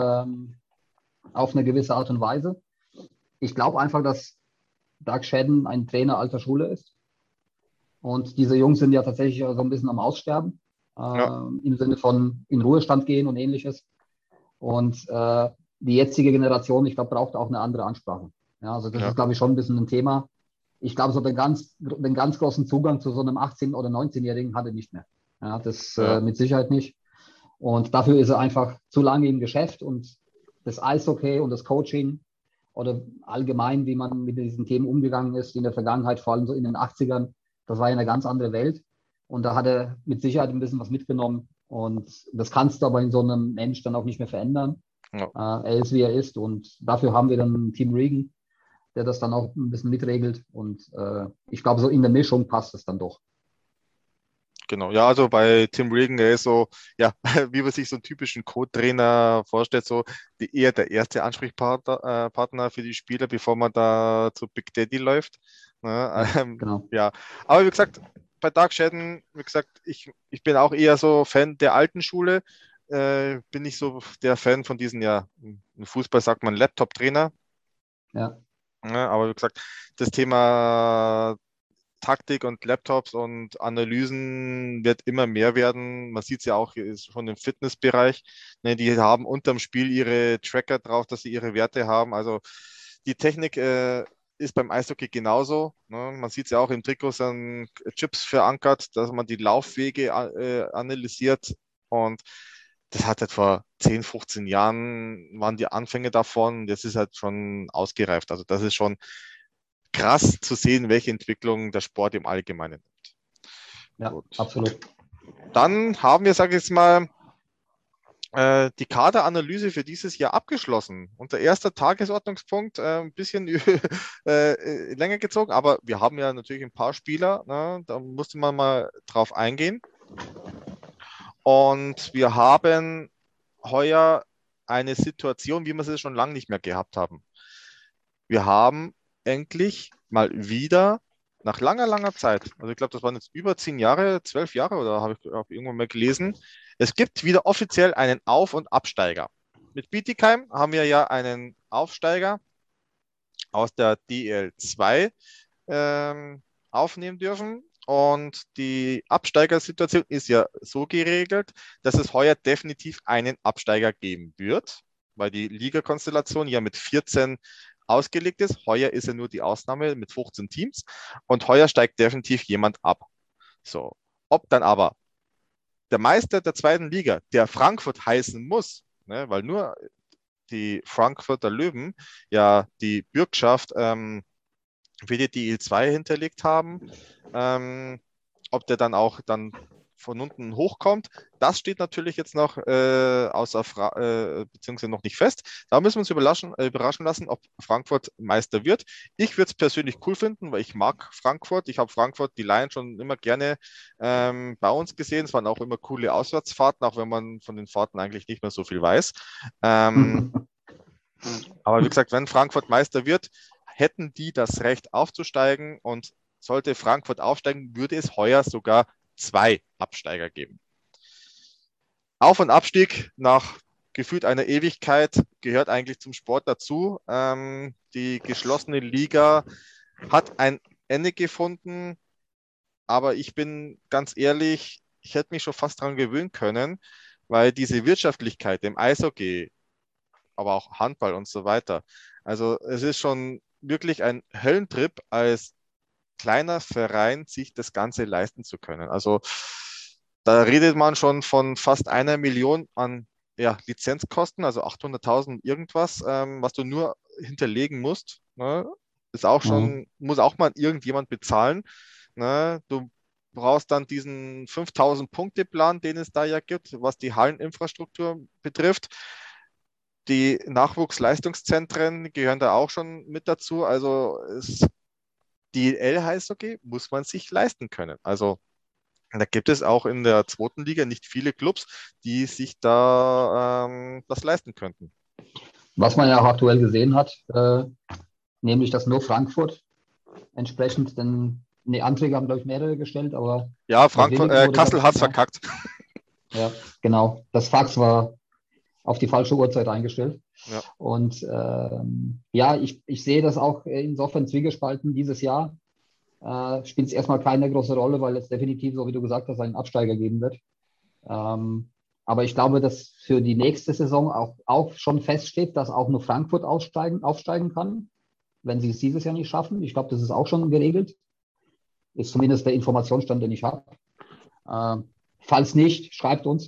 auf eine gewisse Art und Weise. Ich glaube einfach, dass Doug Shedden ein Trainer alter Schule ist. Und diese Jungs sind ja tatsächlich so ein bisschen am Aussterben, Ja, im Sinne von in Ruhestand gehen und ähnliches. Und die jetzige Generation, ich glaube, braucht auch eine andere Ansprache. Ja, also das ja, ist, glaube ich, schon ein bisschen ein Thema. Ich glaube, so den ganz großen Zugang zu so einem 18- oder 19-Jährigen hat er nicht mehr. Ja, das ja, mit Sicherheit nicht. Und dafür ist er einfach zu lange im Geschäft und das Eishockey und das Coaching oder allgemein, wie man mit diesen Themen umgegangen ist in der Vergangenheit, vor allem so in den 80ern, das war ja eine ganz andere Welt. Und da hat er mit Sicherheit ein bisschen was mitgenommen. Und das kannst du aber in so einem Mensch dann auch nicht mehr verändern. ja. Er ist, wie er ist. Und dafür haben wir dann Team Regan, der das dann auch ein bisschen mitregelt. Und ich glaube, so in der Mischung passt es dann doch. Genau, ja, also bei Tim Regan, er ist so, ja, wie man sich so einen typischen Co-Trainer vorstellt, so eher der erste Ansprechpartner Partner für die Spieler, bevor man da zu Big Daddy läuft. Ne? Ja, genau. Ja, aber wie gesagt, bei Dark Shadow, wie gesagt, ich bin auch eher so Fan der alten Schule, bin nicht so der Fan von diesen, ja, im Fußball sagt man Laptop-Trainer, Ja, ne? Aber wie gesagt, das Thema Taktik und Laptops und Analysen wird immer mehr werden. Man sieht es ja auch schon im Fitnessbereich. Ne, die haben unterm Spiel ihre Tracker drauf, dass sie ihre Werte haben. Also die Technik ist beim Eishockey genauso. Ne? Man sieht es ja auch im Trikot, sind Chips verankert, dass man die Laufwege analysiert. Und das hat halt vor 10, 15 Jahren waren die Anfänge davon. Das ist halt schon ausgereift. Also das ist schon krass zu sehen, welche Entwicklung der Sport im Allgemeinen nimmt. ja, Gut. absolut. Dann haben wir, sage ich jetzt mal, die Kaderanalyse für dieses Jahr abgeschlossen. Unser erster Tagesordnungspunkt ein bisschen länger gezogen, aber wir haben ja natürlich ein paar Spieler, ne, da musste man mal drauf eingehen. Und wir haben heuer eine Situation, wie wir sie schon lange nicht mehr gehabt haben. Wir haben endlich mal wieder nach langer, langer Zeit, also ich glaube, das waren jetzt über 10 Jahre, 12 Jahre oder habe ich auch irgendwann mal gelesen, es gibt wieder offiziell einen Auf- und Absteiger. Mit Bietigheim haben wir ja einen Aufsteiger aus der DL2 aufnehmen dürfen. Und die Absteigersituation ist ja so geregelt, dass es heuer definitiv einen Absteiger geben wird, weil die Ligakonstellation ja mit 14 ausgelegt ist. Heuer ist ja nur die Ausnahme mit 15 Teams und heuer steigt definitiv jemand ab. So, ob dann aber der Meister der zweiten Liga, der Frankfurt heißen muss, ne, weil nur die Frankfurter Löwen ja die Bürgschaft für die DEL2 hinterlegt haben. Ob der dann auch dann von unten hochkommt, das steht natürlich jetzt noch beziehungsweise noch nicht fest. Da müssen wir uns überraschen lassen, ob Frankfurt Meister wird. Ich würde es persönlich cool finden, weil ich mag Frankfurt. Ich habe Frankfurt, die Lions schon immer gerne bei uns gesehen. Es waren auch immer coole Auswärtsfahrten, auch wenn man von den Fahrten eigentlich nicht mehr so viel weiß. Aber wie gesagt, wenn Frankfurt Meister wird, hätten die das Recht aufzusteigen, und sollte Frankfurt aufsteigen, würde es heuer sogar 2 Absteiger geben. Auf- und Abstieg nach gefühlt einer Ewigkeit gehört eigentlich zum Sport dazu. Die geschlossene Liga hat ein Ende gefunden, aber ich bin ganz ehrlich, ich hätte mich schon fast daran gewöhnen können, weil diese Wirtschaftlichkeit im Eishockey, aber auch Handball und so weiter, also es ist schon wirklich ein Höllentrip, als kleiner Verein sich das Ganze leisten zu können. Also da redet man schon von fast 1 Million an Lizenzkosten, also 800.000 irgendwas, was du nur hinterlegen musst. Ne? Ist auch schon, muss auch mal irgendjemand bezahlen. Ne? Du brauchst dann diesen 5000-Punkte-Plan, den es da ja gibt, was die Halleninfrastruktur betrifft. Die Nachwuchsleistungszentren gehören da auch schon mit dazu. Also DEL-Eishockey muss man sich leisten können. Also da gibt es auch in der zweiten Liga nicht viele Clubs, die sich da das leisten könnten. Was man ja auch aktuell gesehen hat, nämlich dass nur Frankfurt entsprechend, denn Anträge haben, glaube ich, mehrere gestellt, aber ja, Frankfurt, Kassel hat es verkackt. Ja, genau. Das Fax war auf die falsche Uhrzeit eingestellt. Ja. Und ich sehe das auch insofern zwiegespalten dieses Jahr. Spielt es erstmal keine große Rolle, weil es definitiv, so wie du gesagt hast, einen Absteiger geben wird. Aber ich glaube, dass für die nächste Saison auch schon feststeht, dass auch nur Frankfurt aufsteigen kann, wenn sie es dieses Jahr nicht schaffen. Ich glaube, das ist auch schon geregelt. Ist zumindest der Informationsstand, den ich habe. Falls nicht, schreibt uns.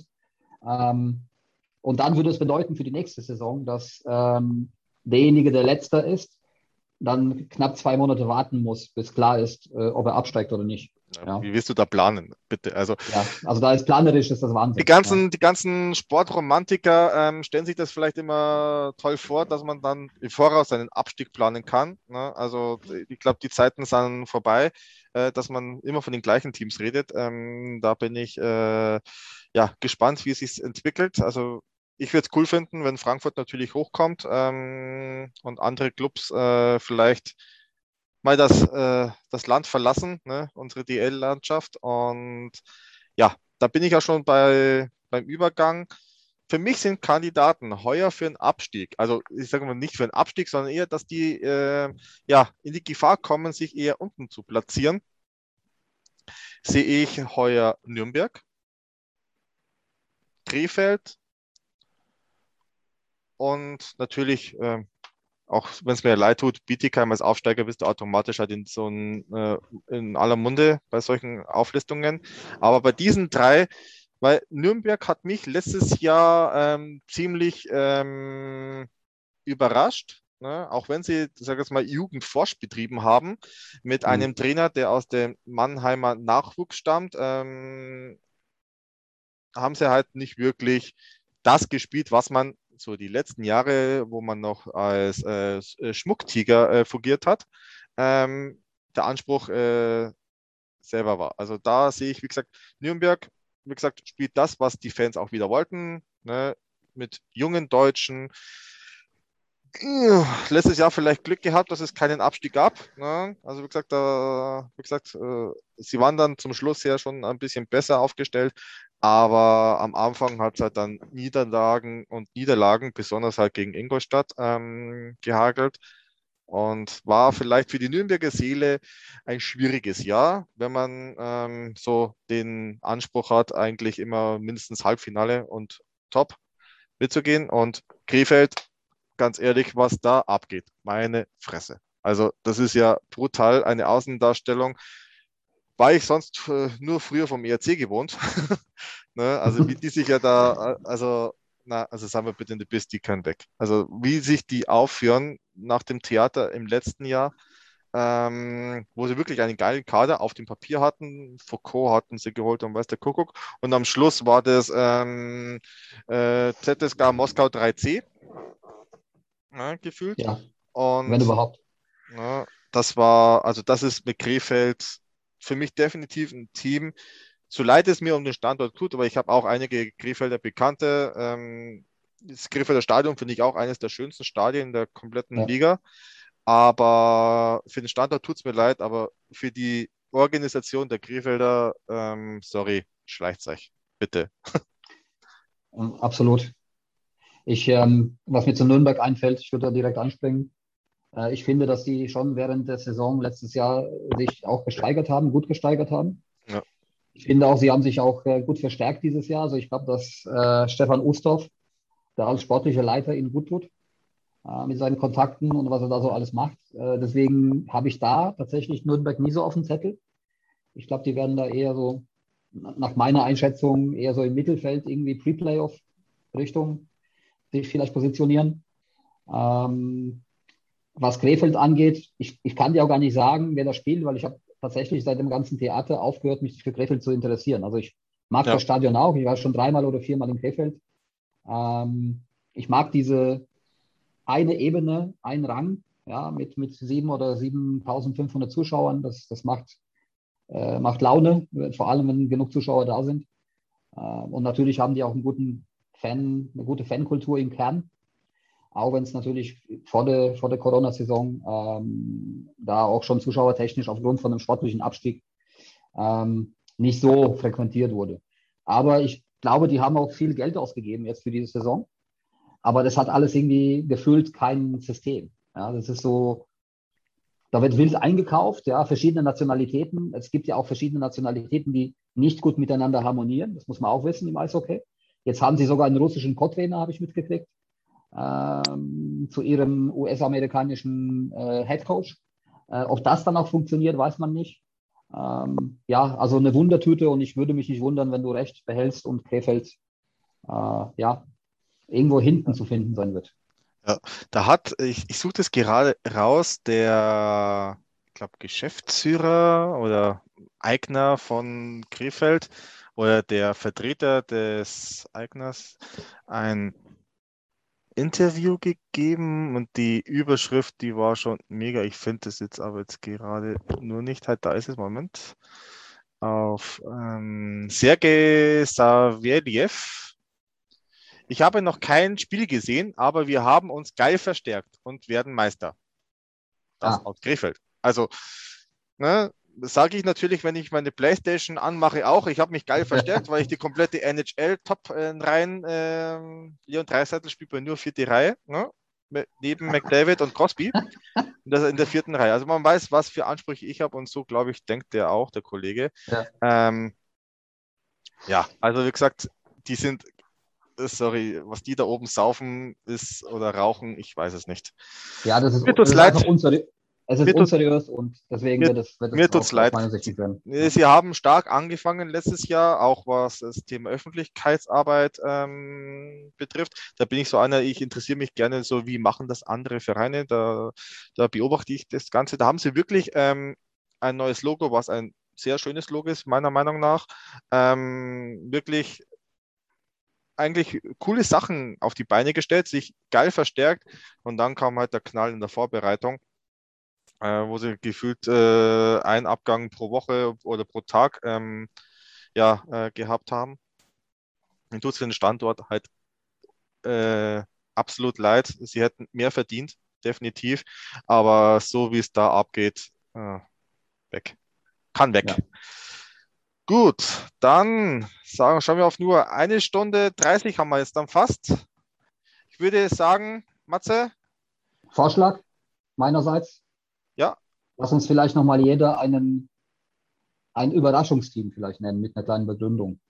Und dann würde es bedeuten für die nächste Saison, dass derjenige, der Letzter ist, dann knapp 2 Monate warten muss, bis klar ist, ob er absteigt oder nicht. Ja. Wie willst du da planen, bitte? Also da ist planerisch, ist das Wahnsinn. Die ganzen Sportromantiker stellen sich das vielleicht immer toll vor, dass man dann im Voraus einen Abstieg planen kann. Ne? Also ich glaube, die Zeiten sind vorbei, dass man immer von den gleichen Teams redet. Da bin ich gespannt, wie es sich entwickelt. Also ich würde es cool finden, wenn Frankfurt natürlich hochkommt und andere Clubs vielleicht mal das Land verlassen, ne? Unsere DL-Landschaft. Und ja, da bin ich ja schon beim Übergang. Für mich sind Kandidaten heuer für einen Abstieg, also ich sage mal nicht für einen Abstieg, sondern eher, dass die in die Gefahr kommen, sich eher unten zu platzieren, sehe ich heuer Nürnberg, Krefeld und natürlich, auch wenn es mir leid tut, Bietigheim als Aufsteiger bist du automatisch halt in aller Munde bei solchen Auflistungen. Aber bei diesen 3, weil Nürnberg hat mich letztes Jahr ziemlich überrascht, ne? Auch wenn sie, sag ich mal, Jugendforsch betrieben haben, mit einem Trainer, der aus dem Mannheimer Nachwuchs stammt, haben sie halt nicht wirklich das gespielt, was man so die letzten Jahre, wo man noch als Schmucktiger fungiert hat, der Anspruch selber war. Also da sehe ich, wie gesagt, Nürnberg, wie gesagt, spielt das, was die Fans auch wieder wollten, ne? Mit jungen Deutschen. Letztes Jahr vielleicht Glück gehabt, dass es keinen Abstieg gab. Ne? Also wie gesagt, sie waren dann zum Schluss ja schon ein bisschen besser aufgestellt, aber am Anfang hat es halt dann Niederlagen, besonders halt gegen Ingolstadt, gehagelt, und war vielleicht für die Nürnberger Seele ein schwieriges Jahr, wenn man so den Anspruch hat, eigentlich immer mindestens Halbfinale und Top mitzugehen. Und Krefeld, ganz ehrlich, was da abgeht, meine Fresse. Also das ist ja brutal, eine Außendarstellung. War ich sonst nur früher vom ERC gewohnt. Ne? Also wie die sich ja da, also na, also sagen wir bitte, die bist, die können weg. Also wie sich die aufführen nach dem Theater im letzten Jahr, wo sie wirklich einen geilen Kader auf dem Papier hatten. Foucault hatten sie geholt und weiß der Kuckuck. Und am Schluss war das ZSK Moskau 3C gefühlt. Ja, wenn Und überhaupt. das war, also das ist mit Krefeld für mich definitiv ein Team. So leid es mir um den Standort tut, aber ich habe auch einige Krefelder Bekannte. Das Krefelder Stadion finde ich auch eines der schönsten Stadien der kompletten Ja. Liga. Aber für den Standort tut es mir leid, aber für die Organisation der Krefelder, sorry, schleicht's euch. Bitte. Absolut. Was mir zu Nürnberg einfällt, ich würde da direkt anspringen. Ich finde, dass die schon während der Saison letztes Jahr sich auch gesteigert haben, gut gesteigert haben. Ja. Ich finde auch, sie haben sich auch gut verstärkt dieses Jahr. Also ich glaube, dass Stefan Ustorf, der als sportlicher Leiter, ihnen gut tut mit seinen Kontakten und was er da so alles macht. Deswegen habe ich da tatsächlich Nürnberg nie so auf dem Zettel. Ich glaube, die werden da eher so, nach meiner Einschätzung, eher so im Mittelfeld irgendwie Pre-Playoff-Richtung sich vielleicht positionieren. Was Krefeld angeht, ich kann dir auch gar nicht sagen, wer da spielt, weil ich habe tatsächlich seit dem ganzen Theater aufgehört, mich für Krefeld zu interessieren. Also ich mag Ja. das Stadion auch. Ich war schon 3-mal oder 4-mal in Krefeld. Ich mag diese eine Ebene, ein Rang, ja, mit 7.000 oder 7.500 Zuschauern. Das macht Laune, vor allem wenn genug Zuschauer da sind. Und natürlich haben die auch eine gute Fankultur im Kern. Auch wenn es natürlich vor der Corona-Saison da auch schon zuschauertechnisch aufgrund von einem sportlichen Abstieg nicht so frequentiert wurde. Aber ich glaube, die haben auch viel Geld ausgegeben jetzt für diese Saison. Aber das hat alles irgendwie gefühlt kein System. Ja, das ist so, da wird wild eingekauft, ja, verschiedene Nationalitäten. Es gibt ja auch verschiedene Nationalitäten, die nicht gut miteinander harmonieren. Das muss man auch wissen im Eishockey. Jetzt haben sie sogar einen russischen Co-Trainer, habe ich mitgekriegt, zu ihrem US-amerikanischen Head Coach. Ob das dann auch funktioniert, weiß man nicht. Ja, also eine Wundertüte und ich würde mich nicht wundern, wenn du recht behältst und Krefeld ja, irgendwo hinten zu finden sein wird. Ja, ich suche das gerade raus, der, ich glaube, Geschäftsführer oder Eigner von Krefeld oder der Vertreter des Eigners ein Interview gegeben und die Überschrift, die war schon mega. Ich finde das jetzt aber jetzt gerade nur nicht, halt da ist es, Moment, auf Sergei Savelyev. Ich habe noch kein Spiel gesehen, aber wir haben uns geil verstärkt und werden Meister. Das aus Krefeld. Also, ne, das sage ich natürlich, wenn ich meine Playstation anmache, auch. Ich habe mich geil verstärkt, weil ich die komplette NHL-Top-Reihen, Leon Draisaitl spielt bei nur vierte Reihe, ne? Neben McDavid und Crosby. Und das in der vierten Reihe. Also man weiß, was für Ansprüche ich habe und so, glaube ich, denkt der auch, der Kollege. Ja. Ja, also wie gesagt, die sind, sorry, was die da oben saufen ist oder rauchen, ich weiß es nicht. Ja, das Mir tut's ist leid. einfach unseriös. Es ist Mir, tut, unseriös und deswegen mir, wird mir es tut's auch aus leid. meiner Sicht nicht werden. Ja. Sie haben stark angefangen letztes Jahr, auch was das Thema Öffentlichkeitsarbeit betrifft. Da bin ich so einer, ich interessiere mich gerne so, wie machen das andere Vereine. Da beobachte ich das Ganze. Da haben sie wirklich ein neues Logo, was ein sehr schönes Logo ist, meiner Meinung nach. Wirklich eigentlich coole Sachen auf die Beine gestellt, sich geil verstärkt und dann kam halt der Knall in der Vorbereitung, wo sie gefühlt einen Abgang pro Woche oder pro Tag gehabt haben. Mir tut es für den Standort halt absolut leid. Sie hätten mehr verdient, definitiv, aber so wie es da abgeht, weg. Kann weg. Ja. Gut, dann schauen wir auf nur 1:30 haben wir jetzt dann fast. Ich würde sagen, Matze. Vorschlag meinerseits. Ja. Lass uns vielleicht nochmal jeder ein Überraschungsteam vielleicht nennen mit einer kleinen Begründung.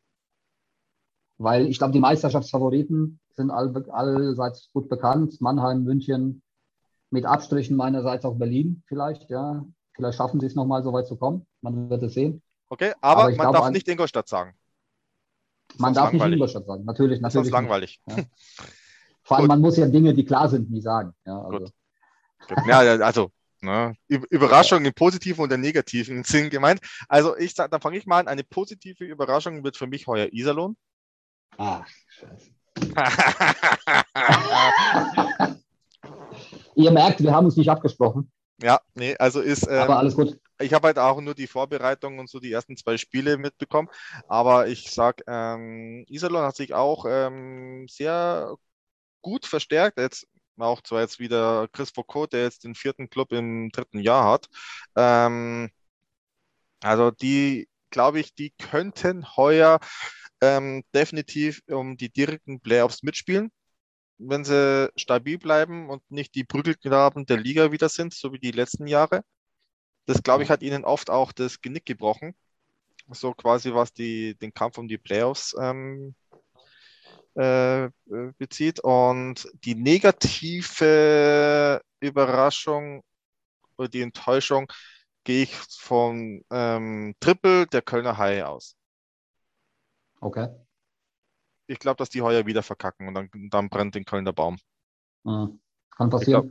Weil ich glaube, die Meisterschaftsfavoriten sind allseits gut bekannt. Mannheim, München, mit Abstrichen meinerseits auch Berlin vielleicht. Ja, vielleicht schaffen sie es nochmal so weit zu kommen. Man wird es sehen. Okay, aber ich man glaube, darf nicht Ingolstadt sagen. Ist Man sonst darf nicht in langweilig. Ingolstadt sagen. Natürlich, Ist sonst natürlich nicht. langweilig. Ja. Vor allem, Gut, man muss ja Dinge, die klar sind, nie sagen. Ja, gut, also, gut. Ja, also, ne, Überraschung im positiven und im negativen Sinn gemeint. Also ich sage, dann fange ich mal an. Eine positive Überraschung wird für mich heuer Iserlohn. scheiße. Ihr merkt, wir haben uns nicht abgesprochen, Ja, nee, also ist, aber alles gut. ich habe halt auch nur die Vorbereitung und so die ersten 2 Spiele mitbekommen, aber ich sag, Iserlohn hat sich auch sehr gut verstärkt. Jetzt auch zwar jetzt wieder Chris Foucault, der jetzt den 4. Club im 3. Jahr hat. Also die, glaube ich, die könnten heuer definitiv um die direkten Playoffs mitspielen, wenn sie stabil bleiben und nicht die Prügelknaben der Liga wieder sind, so wie die letzten Jahre. Das, glaube ich, Ja. hat ihnen oft auch das Genick gebrochen. So quasi, was den Kampf um die Playoffs bezieht. Und die negative Überraschung oder die Enttäuschung gehe ich vom Triple der Kölner Haie aus. Okay. Ich glaube, dass die heuer wieder verkacken und dann brennt in Köln der Baum. Mhm. Kann Ich glaube, passieren.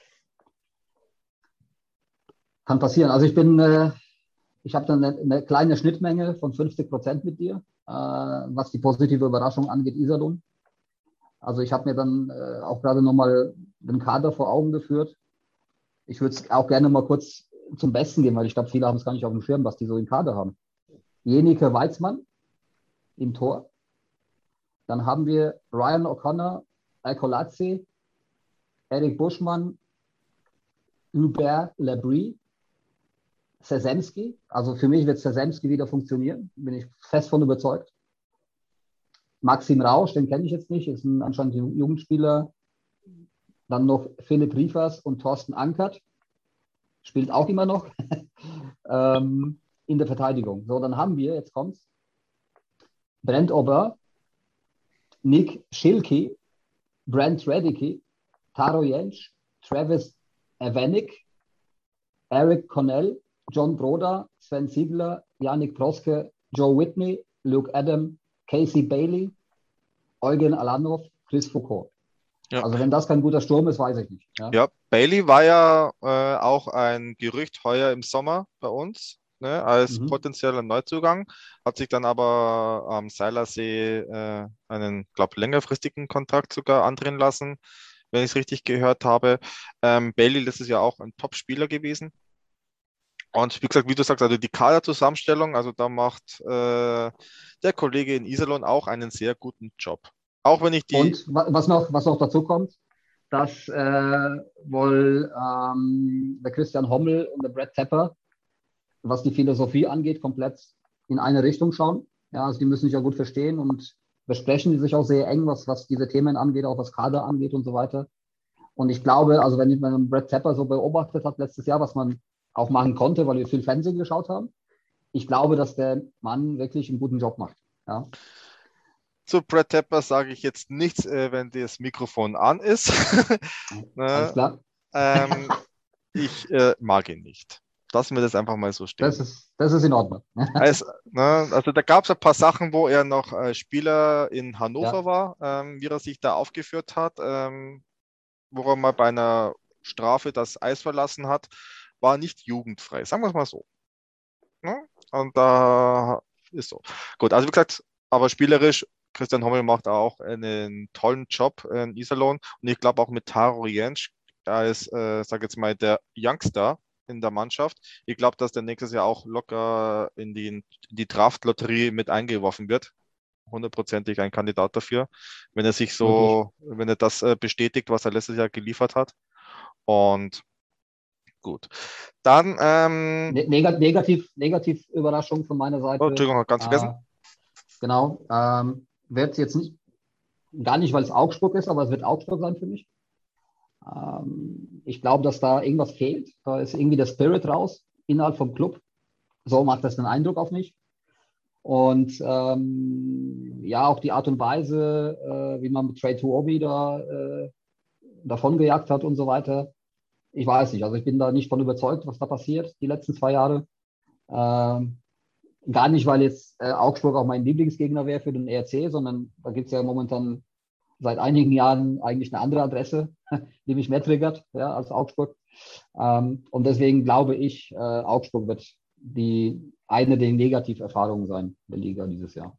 Kann passieren. Also ich habe dann eine kleine Schnittmenge von 50% mit dir, was die positive Überraschung angeht, Iserlohn. Also ich habe mir dann auch gerade nochmal den Kader vor Augen geführt. Ich würde es auch gerne mal kurz zum Besten geben, weil ich glaube, viele haben es gar nicht auf dem Schirm, was die so im Kader haben. Jenike Weizmann im Tor. Dann haben wir Ryan O'Connor, Alcolazzi, Eric Buschmann, Hubert Labrie, Sesemski. Also für mich wird Sesemski wieder funktionieren, bin ich fest von überzeugt. Maxim Rausch, den kenne ich jetzt nicht, ist ein anscheinend Jugendspieler. Dann noch Philipp Riefers und Thorsten Ankert, spielt auch immer noch in der Verteidigung. So, dann haben wir, jetzt kommt's, Brent Ober, Nick Schilke, Brent Redicke, Taro Jensch, Travis Evanik, Eric Connell, John Broda, Sven Ziegler, Yannick Proske, Joe Whitney, Luke Adam, Casey Bailey, Eugen Alanov, Chris Foucault. ja. Also wenn das kein guter Sturm ist, weiß ich nicht. Ja, Ja, Bailey war ja auch ein Gerücht heuer im Sommer bei uns, ne, als mhm. potenzieller Neuzugang, hat sich dann aber am Seilersee einen, glaube längerfristigen Kontrakt sogar andrehen lassen, wenn ich es richtig gehört habe. Bailey ist ja auch ein Top-Spieler gewesen. Und wie gesagt, wie du sagst, also die Kaderzusammenstellung, also da macht der Kollege in Iserlohn auch einen sehr guten Job. Auch wenn ich die, Und was noch dazu kommt, dass wohl der Christian Hommel und der Brad Tepper, was die Philosophie angeht, komplett in eine Richtung schauen. Ja, also die müssen sich ja gut verstehen und besprechen sich auch sehr eng, was diese Themen angeht, auch was Kader angeht und so weiter. Und ich glaube, also wenn man Brad Tepper so beobachtet hat letztes Jahr, was man auch machen konnte, weil wir viel Fernsehen geschaut haben, ich glaube, dass der Mann wirklich einen guten Job macht. Ja. zu Brad Tepper sage ich jetzt nichts, wenn das Mikrofon an ist. Alles Ne? klar. ähm, ich mag ihn nicht. Lassen wir das einfach mal so stehen. Das ist in Ordnung. Also da gab es ein paar Sachen, wo er noch Spieler in Hannover Ja. war, wie er sich da aufgeführt hat, wo er mal bei einer Strafe das Eis verlassen hat, war nicht jugendfrei. Sagen wir es mal so. Ne? Und da ist so. Gut, also wie gesagt, aber spielerisch, Christian Hommel macht auch einen tollen Job in Iserlohn. Und ich glaube auch mit Taro Jensch, da ist, sag jetzt mal, der Youngster in der Mannschaft. Ich glaube, dass der nächstes Jahr auch locker in die Draft-Lotterie mit eingeworfen wird. Hundertprozentig ein Kandidat dafür, wenn er sich Möglich. so, wenn er das bestätigt, was er letztes Jahr geliefert hat. Und gut. Dann, Negativ Überraschung von meiner oh, Seite. Entschuldigung, ganz vergessen. Genau. Wird jetzt nicht, gar nicht, weil es Augsburg ist, aber es wird Augsburg sein für mich. Ich glaube, dass da irgendwas fehlt. Da ist irgendwie der Spirit raus innerhalb vom Club. So macht das den Eindruck auf mich. Und ja, auch die Art und Weise, wie man mit Trey Tuobi da davongejagt hat und so weiter. Ich weiß nicht. Also ich bin da nicht von überzeugt, was da passiert die letzten 2 Jahre. Ähm, Gar nicht, weil jetzt Augsburg auch mein Lieblingsgegner wäre für den ERC, sondern da gibt es ja momentan seit einigen Jahren eigentlich eine andere Adresse, die mich mehr triggert, ja, als Augsburg. Und deswegen glaube ich, Augsburg wird eine der Negativerfahrungen sein der Liga dieses Jahr.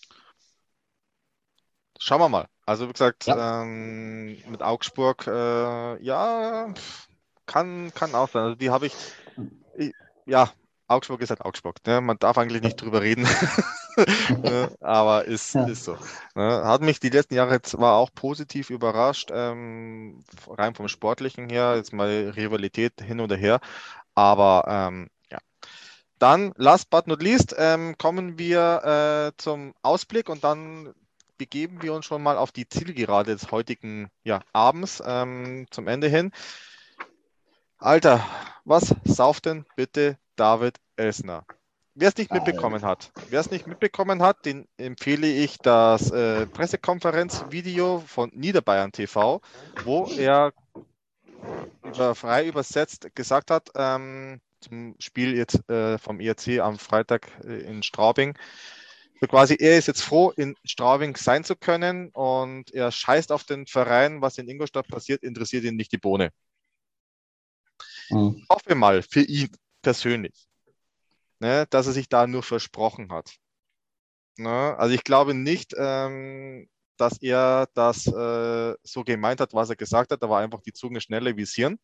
Schauen wir mal. Also wie gesagt, Ja. mit Augsburg, ja, kann auch sein. Also die habe ja, Augsburg ist halt Augsburg. Ne? Man darf eigentlich nicht drüber reden, aber ist Ja. so. Ne? Hat mich die letzten Jahre zwar auch positiv überrascht, rein vom Sportlichen her, jetzt mal Rivalität hin oder her, aber ja. Dann, last but not least, kommen wir zum Ausblick und dann begeben wir uns schon mal auf die Zielgerade des heutigen Abends zum Ende hin. Alter, was sauft denn bitte David Elsner? Wer es nicht mitbekommen hat, den empfehle ich das Pressekonferenzvideo von Niederbayern TV, wo er frei übersetzt gesagt hat, zum Spiel jetzt vom ERC am Freitag in Straubing. So quasi, er ist jetzt froh, in Straubing sein zu können und er scheißt auf den Verein, was in Ingolstadt passiert, interessiert ihn nicht die Bohne. Mhm. Ich hoffe mal für ihn persönlich, ne, dass er sich da nur versprochen hat. Ne? Also ich glaube nicht, dass er das so gemeint hat, was er gesagt hat. Da war einfach die Zunge schneller wie das Hirn.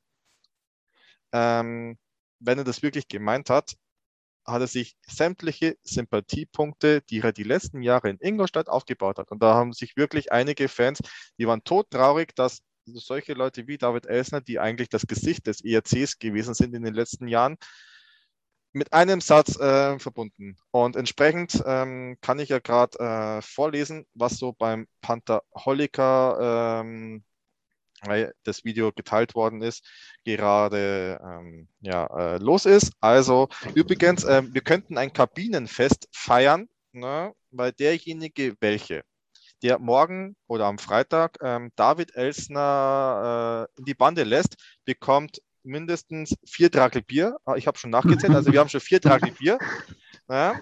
Wenn er das wirklich gemeint hat, hat er sich sämtliche Sympathiepunkte, die er die letzten Jahre in Ingolstadt aufgebaut hat. Und da haben sich wirklich einige Fans, die waren todtraurig, dass solche Leute wie David Elsner, die eigentlich das Gesicht des ERCs gewesen sind in den letzten Jahren, mit einem Satz verbunden. Und entsprechend kann ich ja gerade vorlesen, was so beim Pantherholiker, weil das Video geteilt worden ist, gerade los ist. Also übrigens, wir könnten ein Kabinenfest feiern, ne, weil derjenige, der morgen oder am Freitag David Elsner in die Bande lässt, bekommt mindestens 4 Drackel Bier. Ich habe schon nachgezählt, also wir haben schon 4 Drackel Bier. Ja,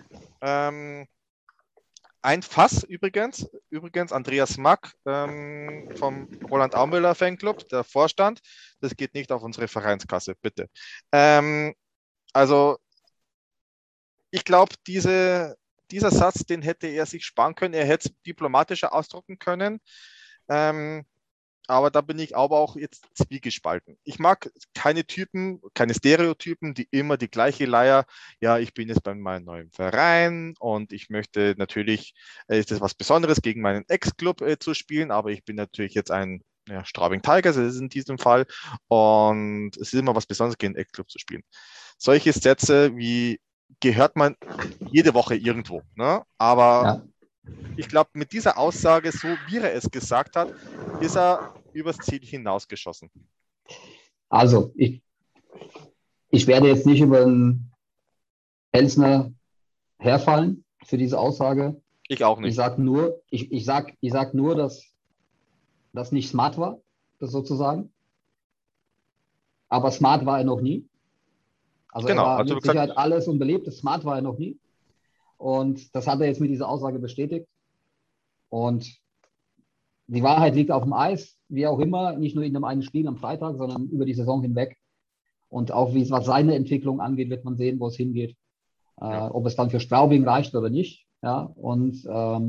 ein Fass übrigens Andreas Mack vom Roland Aumüller Fanclub, der Vorstand. Das geht nicht auf unsere Vereinskasse, bitte. Also ich glaube, dieser Satz, den hätte er sich sparen können. Er hätte es diplomatischer ausdrucken können. Aber da bin ich aber auch jetzt zwiegespalten. Ich mag keine Stereotypen, die immer die gleiche Leier, ja, ich bin jetzt bei meinem neuen Verein und ich möchte natürlich, ist das was Besonderes, gegen meinen Ex-Club zu spielen, aber ich bin natürlich jetzt ein Straubing Tigers, das ist in diesem Fall, und es ist immer was Besonderes, gegen einen Ex-Club zu spielen. Solche Sätze wie gehört man jede Woche irgendwo, ne? Aber Ja. ich glaube, mit dieser Aussage, so wie er es gesagt hat, ist er übers Ziel hinausgeschossen. Also, ich werde jetzt nicht über den Elsner herfallen für diese Aussage. Ich auch Ich nicht. sage nur, sag nur, dass das nicht smart war, das sozusagen. Aber smart war er noch nie. Also er Genau, war also mit wie gesagt, Sicherheit alles und belebt. Smart war er noch nie. Und das hat er jetzt mit dieser Aussage bestätigt. Und die Wahrheit liegt auf dem Eis, wie auch immer, nicht nur in dem einen Spiel am Freitag, sondern über die Saison hinweg. Und auch was seine Entwicklung angeht, wird man sehen, wo es hingeht. ja. Ob es dann für Straubing reicht oder nicht. Ja, und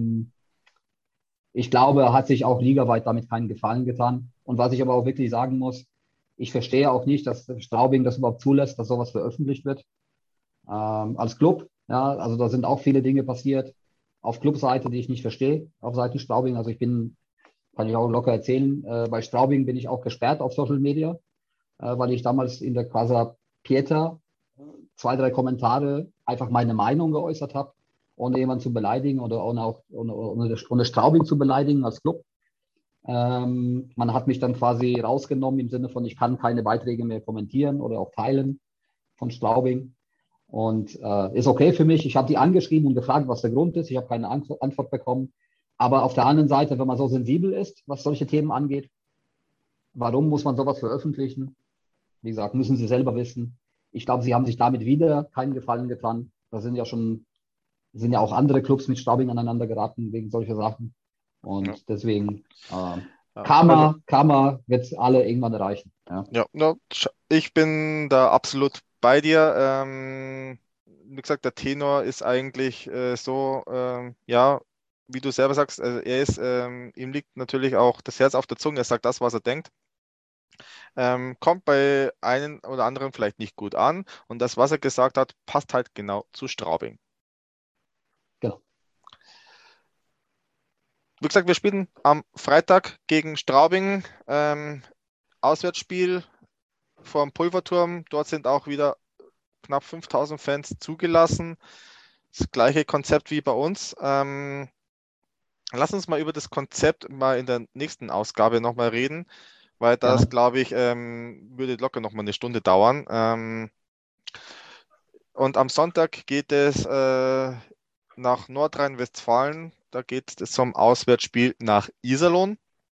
ich glaube, er hat sich auch ligaweit damit keinen Gefallen getan. Und was ich aber auch wirklich sagen muss, ich verstehe auch nicht, dass Straubing das überhaupt zulässt, dass sowas veröffentlicht wird. Als Club, ja, also da sind auch viele Dinge passiert auf Clubseite, die ich nicht verstehe, auf Seiten Straubing. Also kann ich auch locker erzählen, bei Straubing bin ich auch gesperrt auf Social Media, weil ich damals in der Casa Pietra 2, 3 Kommentare einfach meine Meinung geäußert habe, ohne jemanden zu beleidigen oder ohne Straubing zu beleidigen als Club. Man hat mich dann quasi rausgenommen im Sinne von, ich kann keine Beiträge mehr kommentieren oder auch teilen von Straubing. Und ist okay für mich. Ich habe die angeschrieben und gefragt, was der Grund ist. Ich habe keine Antwort bekommen. Aber auf der anderen Seite, wenn man so sensibel ist, was solche Themen angeht, warum muss man sowas veröffentlichen? Wie gesagt, müssen Sie selber wissen. Ich glaube, Sie haben sich damit wieder keinen Gefallen getan. Da sind ja schon sind ja auch andere Clubs mit Straubing aneinander geraten wegen solcher Sachen. Ja. Und deswegen Also, Karma wird alle irgendwann erreichen. Ja, ja, ich bin da absolut bei dir. Wie gesagt, der Tenor ist eigentlich so, ja, wie du selber sagst, also ihm liegt natürlich auch das Herz auf der Zunge, er sagt das, was er denkt. Kommt bei einem oder anderen vielleicht nicht gut an und das, was er gesagt hat, passt halt genau zu Straubing. genau. Wie gesagt, wir spielen am Freitag gegen Straubing. Auswärtsspiel vor dem Pulverturm. Dort sind auch wieder knapp 5000 Fans zugelassen. Das gleiche Konzept wie bei uns. Lass uns mal über das Konzept mal in der nächsten Ausgabe nochmal reden, weil das, Gerne. glaube ich, würde locker nochmal eine Stunde dauern. Und am Sonntag geht es nach Nordrhein-Westfalen. Da geht es zum Auswärtsspiel nach Iserlohn.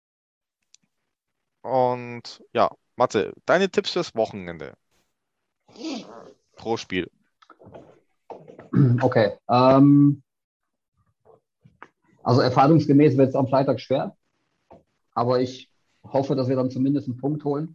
Und ja, Matze, deine Tipps fürs Wochenende pro Spiel. Okay. Also erfahrungsgemäß wird es am Freitag schwer, aber ich hoffe, dass wir dann zumindest einen Punkt holen.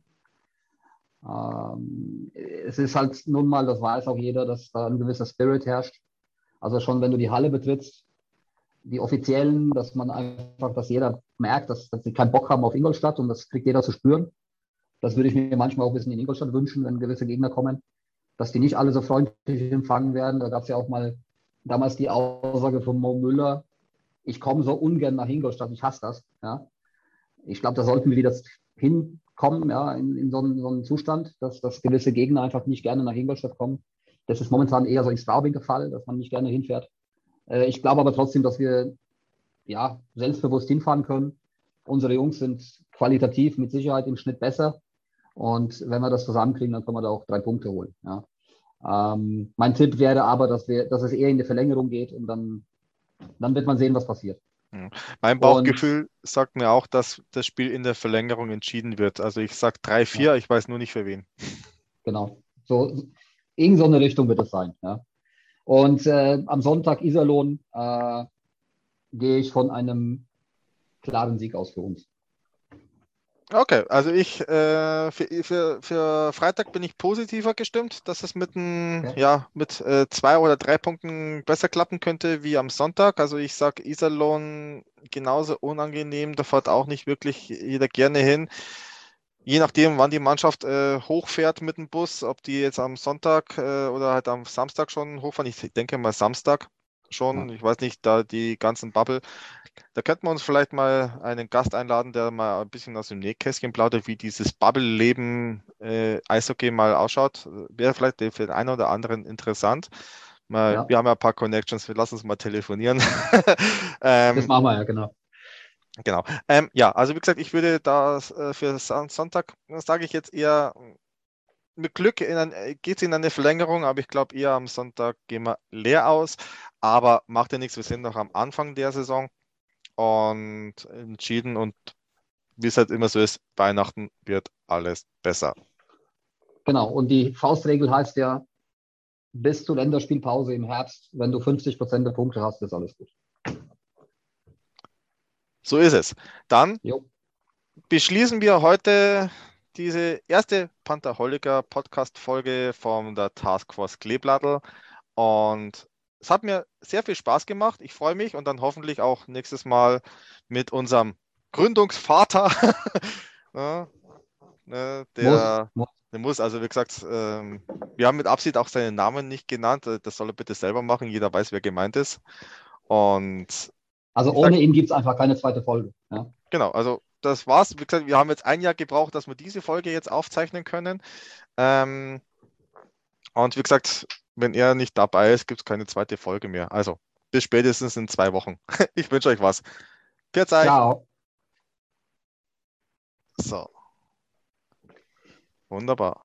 Es ist halt nun mal, das weiß auch jeder, dass da ein gewisser Spirit herrscht. Also schon, wenn du die Halle betrittst, die Offiziellen, dass man einfach, dass jeder merkt, dass sie keinen Bock haben auf Ingolstadt und das kriegt jeder zu spüren. Das würde ich mir manchmal auch ein bisschen in Ingolstadt wünschen, wenn gewisse Gegner kommen, dass die nicht alle so freundlich empfangen werden. Da gab es ja auch mal damals die Aussage von Mo Müller, ich komme so ungern nach Ingolstadt, ich hasse das. Ja. Ich glaube, da sollten wir wieder hinkommen, ja, in so einen Zustand, dass gewisse Gegner einfach nicht gerne nach Ingolstadt kommen. Das ist momentan eher so in Straubing der Fall, dass man nicht gerne hinfährt. Ich glaube aber trotzdem, dass wir ja selbstbewusst hinfahren können. Unsere Jungs sind qualitativ mit Sicherheit im Schnitt besser. Und wenn wir das zusammenkriegen, dann können wir da auch 3 Punkte holen. Ja. Mein Tipp wäre aber, dass es eher in die Verlängerung geht und dann wird man sehen, was passiert. Ja. Mein Und Bauchgefühl sagt mir auch, dass das Spiel in der Verlängerung entschieden wird. Also ich sage ja, 3-4, ich weiß nur nicht für wen. genau. Irgend so eine Richtung wird es sein. Ja. Und am Sonntag Iserlohn gehe ich von einem klaren Sieg aus für uns. Okay, also für Freitag bin ich positiver gestimmt, dass es Okay? mit 2 oder 3 Punkten besser klappen könnte wie am Sonntag. Also ich sage Iserlohn genauso unangenehm, da fährt auch nicht wirklich jeder gerne hin. Je nachdem, wann die Mannschaft hochfährt mit dem Bus, ob die jetzt am Sonntag oder halt am Samstag schon hochfahren. Ich denke mal Samstag Ja. schon. Ich weiß nicht, da die ganzen Bubble. Da könnten wir uns vielleicht mal einen Gast einladen, der mal ein bisschen aus dem Nähkästchen plaudert, wie dieses Bubble-Leben Eishockey mal ausschaut. Wäre vielleicht für den einen oder anderen interessant. Wir Ja, haben ja ein paar Connections, wir lassen uns mal telefonieren. das ähm, machen wir ja, genau. genau. Ja, also wie gesagt, ich würde das für Sonntag, das sage ich jetzt eher mit Glück geht es in eine Verlängerung, aber ich glaube eher am Sonntag gehen wir leer aus. Aber macht ja nichts, wir sind noch am Anfang der Saison und entschieden und wie es halt immer so ist, Weihnachten wird alles besser. Genau. Und die Faustregel heißt ja, bis zur Länderspielpause im Herbst, wenn du 50% der Punkte hast, ist alles gut. So ist es. Dann Jo, beschließen wir heute diese erste Pantherholiker Podcast-Folge von der Taskforce Kleeblattl und es hat mir sehr viel Spaß gemacht. Ich freue mich und dann hoffentlich auch nächstes Mal mit unserem Gründungsvater, ja, ne, muss, der, muss. der muss, also wie gesagt, wir haben mit Absicht auch seinen Namen nicht genannt. Das soll er bitte selber machen. Jeder weiß, wer gemeint ist. Und Also ich sage, ohne ihn gibt es einfach keine zweite Folge. Ja, genau, also das war's. Wie gesagt, wir haben jetzt ein Jahr gebraucht, dass wir diese Folge jetzt aufzeichnen können. Ähm, und wie gesagt, wenn er nicht dabei ist, gibt es keine zweite Folge mehr. Also bis spätestens in 2 Wochen. Ich wünsche euch was. Pfiat euch. ciao. So, wunderbar.